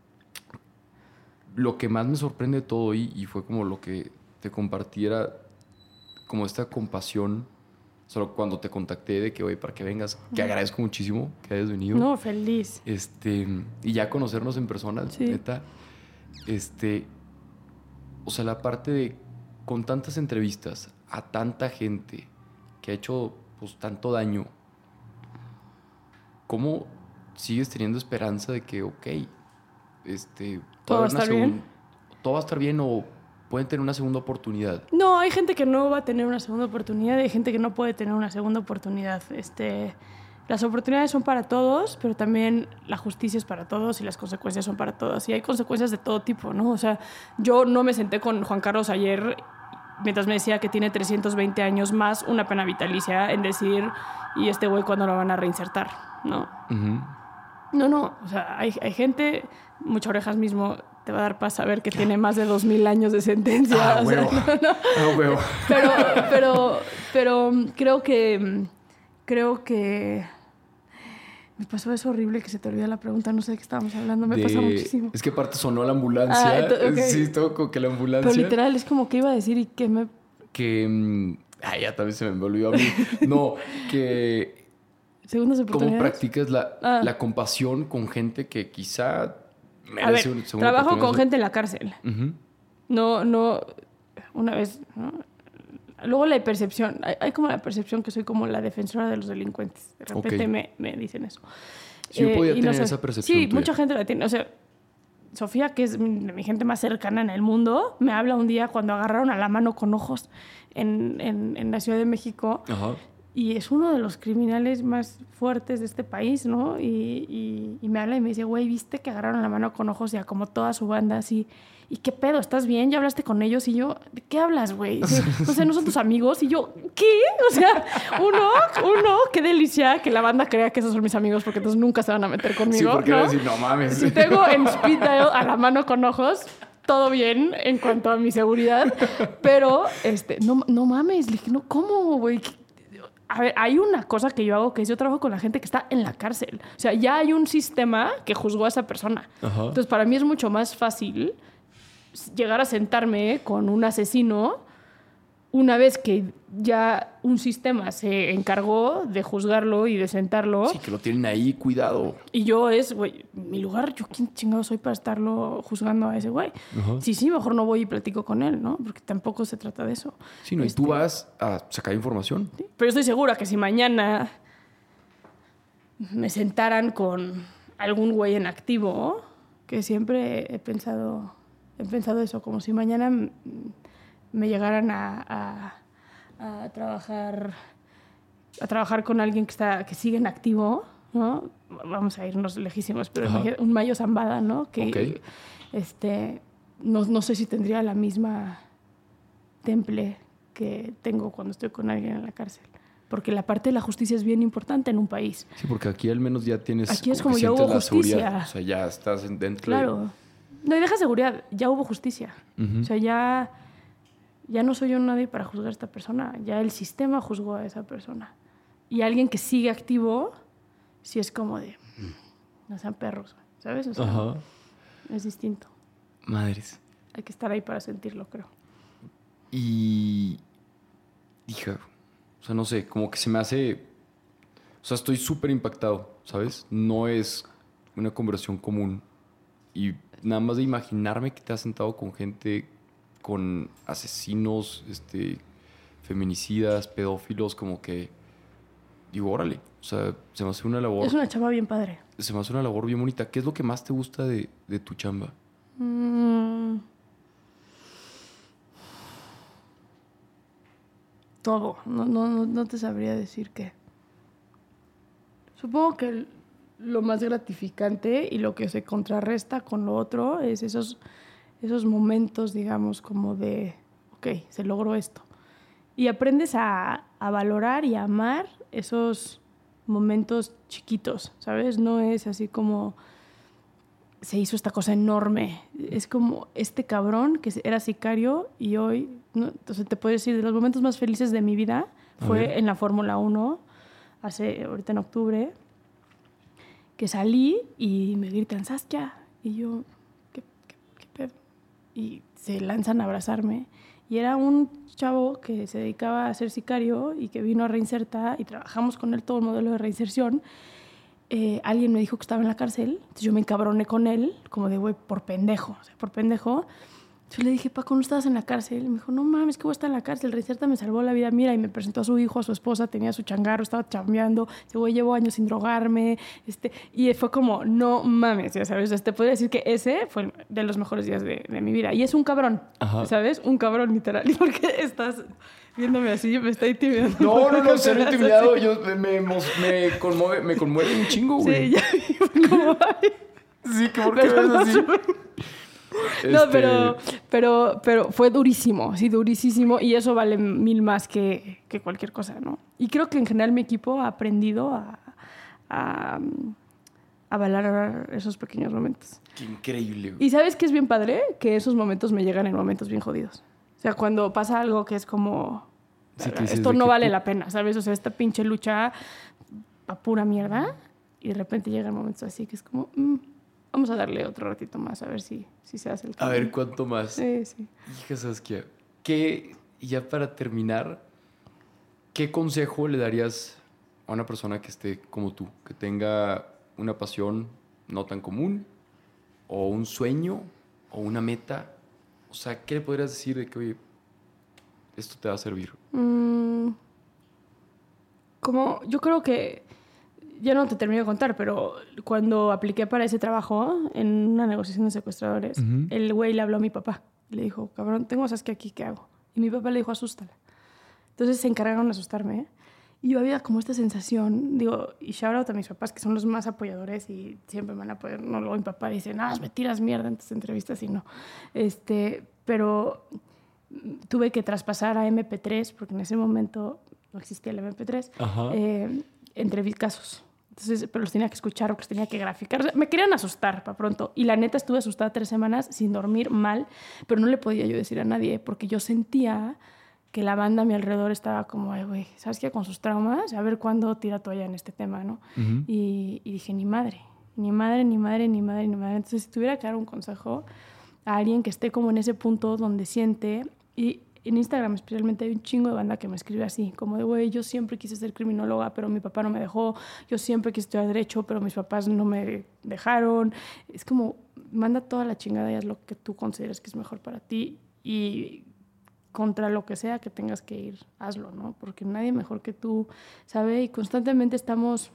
A: lo que más me sorprende de todo y, y fue como lo que te compartí era como esta compasión. Solo cuando te contacté de que, oye, para que vengas, que agradezco muchísimo que hayas venido.
B: No, feliz.
A: Este, y ya conocernos en persona,
B: Sí.
A: neta. Este, o sea, la parte de con tantas entrevistas a tanta gente que ha hecho pues tanto daño, ¿cómo sigues teniendo esperanza de que, ok, este,
B: ¿Todo va a
A: haber una
B: estar bien?
A: segun- todo va a estar bien o pueden tener una segunda oportunidad?
B: No, hay gente que no va a tener una segunda oportunidad y hay gente que no puede tener una segunda oportunidad. Este, las oportunidades son para todos, pero también la justicia es para todos y las consecuencias son para todos. Y hay consecuencias de todo tipo, ¿no? O sea, yo no me senté con Juan Carlos ayer mientras me decía que tiene trescientos veinte años más una pena vitalicia en decir, ¿y este güey cuándo lo van a reinsertar? ¿No?
A: Ujú.
B: No, no, o sea, hay, hay gente, mucha orejas mismo te va a dar para saber que tiene más de dos mil años de sentencia.
A: Ah,
B: o sea,
A: huevo.
B: no, no.
A: Ah, huevo.
B: Pero, pero, pero creo que, creo que me pasó eso horrible que se te olvida la pregunta, no sé de qué estábamos hablando, me
A: De-
B: pasa muchísimo.
A: Es que aparte sonó la ambulancia.
B: Ah, ento- ok.
A: Sí, todo como que la ambulancia.
B: Pero literal es como que iba a decir y que me...
A: Que... mm, Ay, ya también se me olvidó a mí. No, que...
B: Segundas
A: ¿Cómo
B: oportunidades.
A: practicas la,
B: Ah.
A: la compasión con gente que quizá
B: A
A: merece
B: ver,
A: una segunda
B: trabajo con
A: oportunidad?
B: gente en la cárcel.
A: Ujú.
B: No, no, una vez, ¿no? Luego la percepción, hay, hay como la percepción que soy como la defensora de los delincuentes. De repente
A: Ok.
B: me, me dicen eso.
A: Sí, yo podía
B: y
A: tener esa percepción
B: Sí,
A: tuya.
B: mucha gente la tiene. O sea, Sofía, que es mi, mi gente más cercana en el mundo, me habla un día cuando agarraron a la mano con ojos en, en, en la Ciudad de México.
A: Ajá.
B: Y es uno de los criminales más fuertes de este país, ¿no? Y, y, y me habla y me dice, güey, ¿viste que agarraron la mano con ojos y a como toda su banda así? ¿Y qué pedo? ¿Estás bien? ¿Ya hablaste con ellos? Y yo, ¿de qué hablas, güey? O sea, ¿no son tus amigos? Y yo, ¿qué? O sea, uno, uno, qué delicia que la banda crea que esos son mis amigos porque entonces nunca se van a meter conmigo,
A: Sí, porque
B: ¿no?
A: iba a decir, no mames.
B: Si tengo en speed dial a la mano con ojos, todo bien en cuanto a mi seguridad, pero este, no, no mames, le dije, no, ¿cómo, güey? A ver, hay una cosa que yo hago que es yo trabajo con la gente que está en la cárcel. O sea, ya hay un sistema que juzgó a esa persona.
A: Ajá.
B: Entonces, para mí es mucho más fácil llegar a sentarme con un asesino una vez que ya un sistema se encargó de juzgarlo y de sentarlo.
A: Sí, que lo tienen ahí, cuidado.
B: Y yo es, güey, mi lugar, yo quién chingado soy para estarlo juzgando a ese güey.
A: Ajá.
B: Sí, sí, mejor no voy y platico con él, ¿no? Porque tampoco se trata de eso.
A: Sí, no, y
B: Este,
A: tú vas a sacar información.
B: ¿sí? Pero estoy segura que si mañana me sentaran con algún güey en activo, que siempre he pensado, he pensado eso, como si mañana m- me llegaran a, a, a trabajar a trabajar con alguien que está que sigue en activo, ¿no? Vamos a irnos lejísimos, pero
A: Ajá.
B: imagínate un Mayo Zambada, ¿no? Que
A: Ok.
B: este no, no sé si tendría la misma temple que tengo cuando estoy con alguien en la cárcel. Porque la parte de la justicia es bien importante en un país.
A: Sí, porque aquí al menos ya tienes.
B: Aquí es
A: que
B: como ya
A: sientes
B: hubo
A: la seguridad.
B: justicia.
A: O sea, ya estás en- dentro
B: Claro. No, y deja seguridad, ya hubo justicia.
A: de. Ujú.
B: O sea, ya, ya no soy yo nadie para juzgar a esta persona. Ya el sistema juzgó a esa persona. Y alguien que sigue activo, sí es como de, no sean perros, ¿sabes? O sea,
A: Ajá.
B: es distinto.
A: Madres.
B: Hay que estar ahí para sentirlo, creo.
A: Y. Hija. O sea, no sé, como que se me hace. O sea, estoy súper impactado, ¿sabes? No es una conversación común. Y nada más de imaginarme que te has sentado con gente, con asesinos, este, feminicidas, pedófilos, como que. Digo, órale. O sea, se me hace una labor.
B: Es una chava bien padre.
A: Se me hace una labor bien bonita. ¿Qué es lo que más te gusta de, de tu chamba?
B: Mm. Todo. No, no, no, no te sabría decir qué. Supongo que el- lo más gratificante y lo que se contrarresta con lo otro es esos, esos momentos, digamos, como de, ok, se logró esto. Y aprendes a, a valorar y a amar esos momentos chiquitos, ¿sabes? No es así como se hizo esta cosa enorme. Es como este cabrón que era sicario y hoy, ¿no? Entonces te puedo decir, de los momentos más felices de mi vida fue en la Fórmula uno, hace, ahorita en octubre, que salí y me gritan, Saskia. Y yo, ¿qué, qué, qué pedo? Y se lanzan a abrazarme. Y era un chavo que se dedicaba a ser sicario y que vino a Reinserta y trabajamos con él todo el modelo de reinserción. Eh, alguien me dijo que estaba en la cárcel, entonces yo me encabroné con él, como de, güey, por pendejo, o sea, por pendejo. Yo le dije, Paco, ¿no estabas en la cárcel? Y me dijo, no mames, que voy a estar en la cárcel, Reinserta me salvó la vida, mira, y me presentó a su hijo, a su esposa, tenía su changarro, estaba chambeando, ese güey llevó años sin drogarme, este, y fue como, no mames, ya sabes, te podría decir que ese fue de los mejores días de, de mi vida, y es un cabrón, Ajá. ¿sabes? Un cabrón, literal, ¿y por qué estás viéndome así? Me está intimidando.
A: No, no, no, ser intimidado, yo me, me, me, conmueve, me conmueve un chingo, güey.
B: Sí, ya, como, ay.
A: Sí, que ¿por qué ves así?
B: No, este... pero, pero, pero fue durísimo, sí, durísimo. Y eso vale mil más que, que cualquier cosa, ¿no? Y creo que en general mi equipo ha aprendido a, a, a valorar esos pequeños momentos.
A: Qué increíble.
B: ¿Y sabes qué es bien padre? Que esos momentos me llegan en momentos bien jodidos. O sea, cuando pasa algo que es como... Sí, que esto no vale tú... la pena, ¿sabes? O sea, esta pinche lucha a pura mierda. Y de repente llegan momentos así que es como... Mm, vamos a darle otro ratito más a ver si, si se hace el cambio.
A: A ver cuánto más.
B: Sí, sí.
A: Hija Saskia, ¿qué, ya para terminar, qué consejo le darías a una persona que esté como tú, que tenga una pasión no tan común, o un sueño, o una meta? O sea, ¿qué le podrías decir de que, oye, esto te va a servir?
B: Mm, como, yo creo que ya no te termino de contar, pero cuando apliqué para ese trabajo en una negociación de secuestradores, uh-huh. el güey le habló a mi papá. Le dijo, cabrón, tengo a Saskia aquí, ¿qué hago? Y mi papá le dijo, asústala. Entonces se encargaron de asustarme. ¿eh? Y yo había como esta sensación, digo, y shout out a mis papás, que son los más apoyadores y siempre me van a apoyar. No, luego mi papá dice, no, me tiras mierda en tus entrevistas y no. Este, pero tuve que traspasar a eme pe tres, porque en ese momento no existía el eme pe tres, eh, entrevistas casos. Entonces, pero los tenía que escuchar o los tenía que graficar. O sea, me querían asustar para pronto. Y la neta estuve asustada tres semanas sin dormir mal, pero no le podía yo decir a nadie porque yo sentía que la banda a mi alrededor estaba como, ay, güey, ¿sabes qué? Con sus traumas, a ver cuándo tira toalla en este tema, ¿no? Uh-huh. Y, y dije, ni madre, ni madre, ni madre, ni madre, ni madre. Entonces, si tuviera que dar un consejo a alguien que esté como en ese punto donde siente... y en Instagram especialmente hay un chingo de banda que me escribe así, como de, güey, yo siempre quise ser criminóloga, pero mi papá no me dejó, yo siempre quise estudiar Derecho, pero mis papás no me dejaron. Es como, manda toda la chingada y haz lo que tú consideres que es mejor para ti y contra lo que sea que tengas que ir, hazlo, ¿no? Porque nadie mejor que tú sabe y constantemente estamos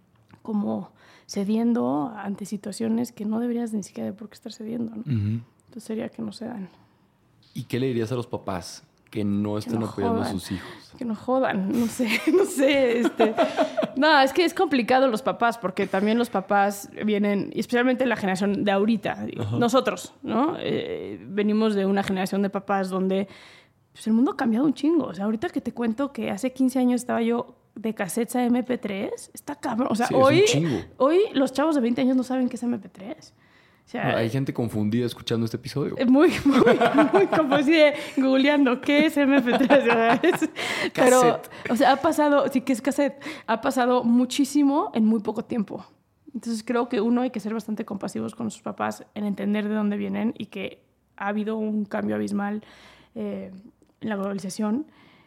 B: como cediendo ante situaciones que no deberías ni siquiera de por qué estar cediendo, ¿no? Uh-huh. Entonces sería que no se dan.
A: ¿Y qué le dirías a los papás que no estén que no apoyando jodan, a sus hijos?
B: Que no jodan, no sé, no sé. Este... no, es que es complicado los papás, porque también los papás vienen, especialmente la generación de ahorita, Ajá. nosotros, ¿no? Eh, venimos de una generación de papás donde pues, el mundo ha cambiado un chingo. O sea, ahorita que te cuento que hace quince años estaba yo de cassettes a eme pe tres, está cabrón. O sea, sí, hoy, hoy los chavos de veinte años no saben qué es eme pe tres. O sea,
A: no, hay gente confundida escuchando este episodio.
B: Muy, muy, muy confundida, googleando qué es eme pe tres. Pero, o sea, ha pasado, sí que es cassette, ha pasado muchísimo en muy poco tiempo. Entonces creo que uno hay que ser bastante compasivos con sus papás en entender de dónde vienen y que ha habido un cambio abismal eh, en la globalización.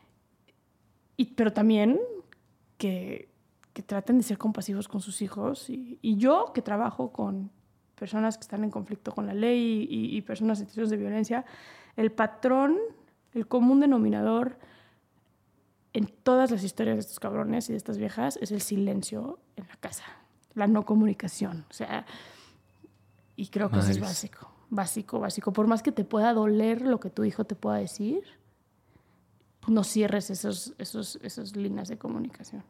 B: Y, pero también que, que traten de ser compasivos con sus hijos. Y, y yo que trabajo con personas que están en conflicto con la ley y, y personas en situaciones de violencia, el patrón, el común denominador en todas las historias de estos cabrones y de estas viejas es el silencio en la casa, la no comunicación. O sea, y creo que Madres. Eso es básico, básico, básico. Por más que te pueda doler lo que tu hijo te pueda decir, no cierres esos, esos, esas líneas de comunicación.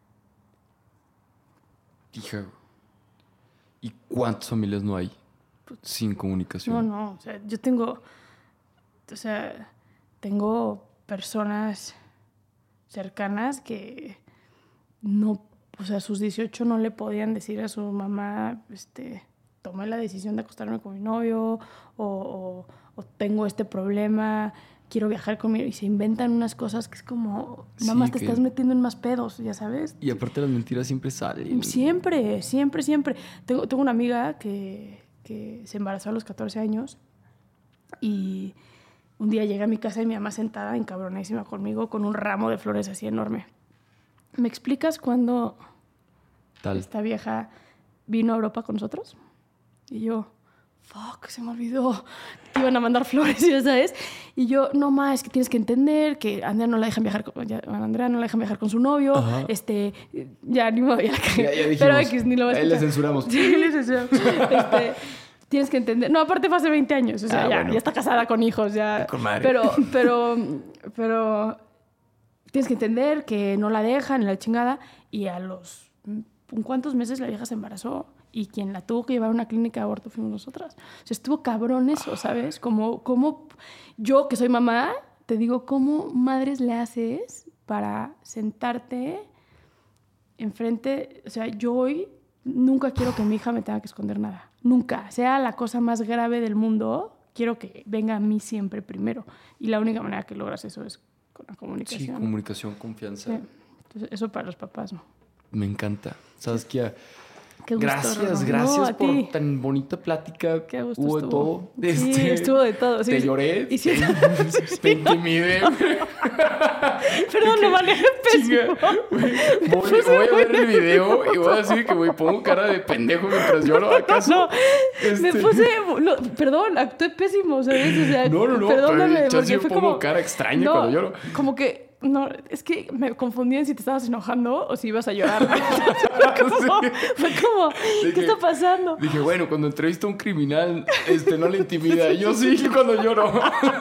A: Hija, ¿y cuántas familias no hay sin comunicación?
B: No, no, o sea, yo tengo, o sea, tengo personas cercanas que no, o sea, a sus dieciocho no le podían decir a su mamá, este, tomé la decisión de acostarme con mi novio o, o, o tengo este problema, quiero viajar conmigo y se inventan unas cosas que es como, nada más
A: Sí,
B: te
A: que-
B: estás metiendo en más pedos, ya sabes.
A: Y aparte las mentiras siempre salen.
B: Siempre, siempre, siempre. Tengo, tengo una amiga que, que se embarazó a los catorce años y un día llegué a mi casa y mi mamá sentada encabronadísima conmigo con un ramo de flores así enorme. ¿Me explicas cuándo
A: Tal.
B: esta vieja vino a Europa con nosotros? Y yo, fuck, se me olvidó que iban a mandar flores, ya sabes. Y yo, no más, es que tienes que entender que a Andrea no la dejan viajar con, ya, a Andrea no la dejan viajar con su novio.
A: Ajá.
B: Este, ya ni modo, ya la cagué.
A: Ya, ya dijimos.
B: Pero X, ni lo va a
A: Ahí le
B: escuchar.
A: censuramos.
B: Sí, le censuramos. Este, tienes que entender. No, aparte fue hace veinte años. O sea,
A: Ah,
B: ya,
A: bueno.
B: ya está casada con hijos, ya.
A: Con madre.
B: Pero, pero, pero tienes que entender que no la dejan en la chingada. Y a los ¿cuántos meses la vieja se embarazó? Y quien la tuvo que llevar a una clínica de aborto fuimos nosotras. O sea, estuvo cabrón eso, ¿sabes? Como, como yo, que soy mamá, te digo, ¿cómo madres le haces para sentarte enfrente? O sea, yo hoy nunca quiero que mi hija me tenga que esconder nada. Nunca. Sea la cosa más grave del mundo, quiero que venga a mí siempre primero. Y la única manera que logras eso es con la comunicación.
A: Sí, comunicación, confianza.
B: Sí. Entonces, eso para los papás, ¿no?
A: Me encanta. Saskia,
B: Qué gusto,
A: gracias,
B: Rorro.
A: gracias
B: No, a
A: por
B: ti.
A: tan bonita plática.
B: Qué gusto
A: Hubo de
B: estuvo.
A: todo.
B: Sí,
A: Este,
B: estuvo de todo. Sí,
A: te
B: sí.
A: lloré.
B: Y sí-
A: Te intimidé.
B: Perdón, lo manejé pésimo.
A: Voy, voy a ver el video y voy a decir que güey, pongo cara de pendejo mientras lloro. ¿Acaso?
B: No, me
A: Este-
B: puse... no, perdón, actué pésimo, ¿sabes? O sea,
A: No, no, no.
B: perdóname,
A: Pero yo
B: porque
A: sí
B: fue
A: pongo
B: como...
A: cara extraña
B: no,
A: cuando lloro.
B: Como que... No, es que me confundí en si te estabas enojando o si ibas a llorar. fue como... Fue como ¿qué
A: Dije-
B: está pasando?
A: Dije, bueno, cuando entrevista a un criminal, este, no le intimida. Yo sí, cuando lloro.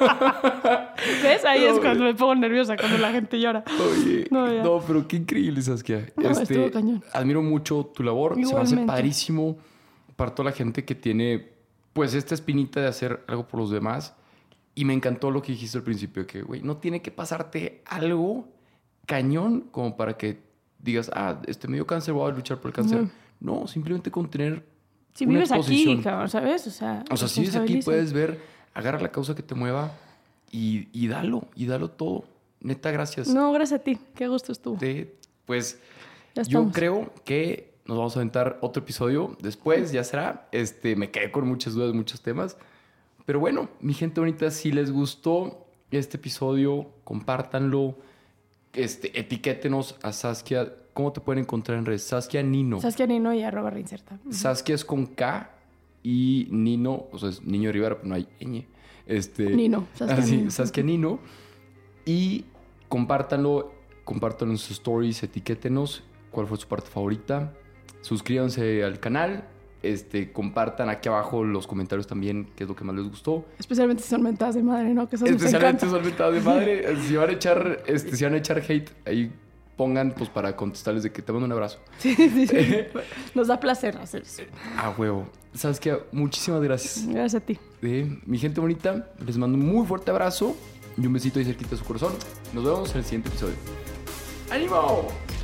B: ¿Ves? Ahí
A: No,
B: es cuando
A: güey.
B: me pongo nerviosa, cuando la gente llora.
A: Oye,
B: No,
A: no,
B: ya.
A: pero qué increíble, Saskia.
B: No, estuvo cañón.
A: Admiro mucho tu labor. Se me hace
B: Igualmente.
A: padrísimo para toda la gente que tiene, pues, esta espinita de hacer algo por los demás. Y me encantó lo que dijiste al principio, que, güey, no tiene que pasarte algo cañón como para que digas, ah, este me dio cáncer, voy a luchar por el cáncer.
B: Ujú.
A: No, simplemente con tener
B: Si
A: una
B: vives aquí,
A: exposición.
B: cabrón, ¿sabes? O sea,
A: O sea, si vives aquí,
B: responsabiliza.
A: puedes ver, agarra la causa que te mueva y, y dalo, y dalo todo. Neta, gracias.
B: No, gracias a ti. Qué gusto estuvo.
A: De- pues
B: Ya
A: yo
B: estamos.
A: creo que nos vamos a aventar otro episodio después, ya será. Este, me quedé con muchas dudas, muchos temas. Pero bueno, mi gente bonita, si les gustó este episodio, compártanlo. Este, etiquétenos a Saskia. ¿Cómo te pueden encontrar en redes? Saskia Nino.
B: Saskia Nino y arroba reinserta. Ujú.
A: Saskia es con K y Nino, o sea, es Niño Rivera, pero no hay ñ. Este,
B: Nino, Saskia
A: así,
B: Nino.
A: Saskia Nino. Y compártanlo, compártanlo en sus stories, etiquétenos cuál fue su parte favorita. Suscríbanse al canal. Este, compartan aquí abajo los comentarios también qué es lo que más les gustó.
B: Especialmente si son mentadas de madre, ¿no? Que eso nos
A: Especialmente
B: encanta.
A: son mentadas de madre. Si van a echar, este, si van a echar hate, ahí pongan pues para contestarles de que te mando un abrazo.
B: Sí, sí, sí. Nos da placer hacer eso.
A: A huevo. Saskia, muchísimas gracias.
B: Gracias a ti.
A: Eh, mi gente bonita, les mando un muy fuerte abrazo y un besito ahí cerquita de su corazón. Nos vemos en el siguiente episodio. ¡Ánimo!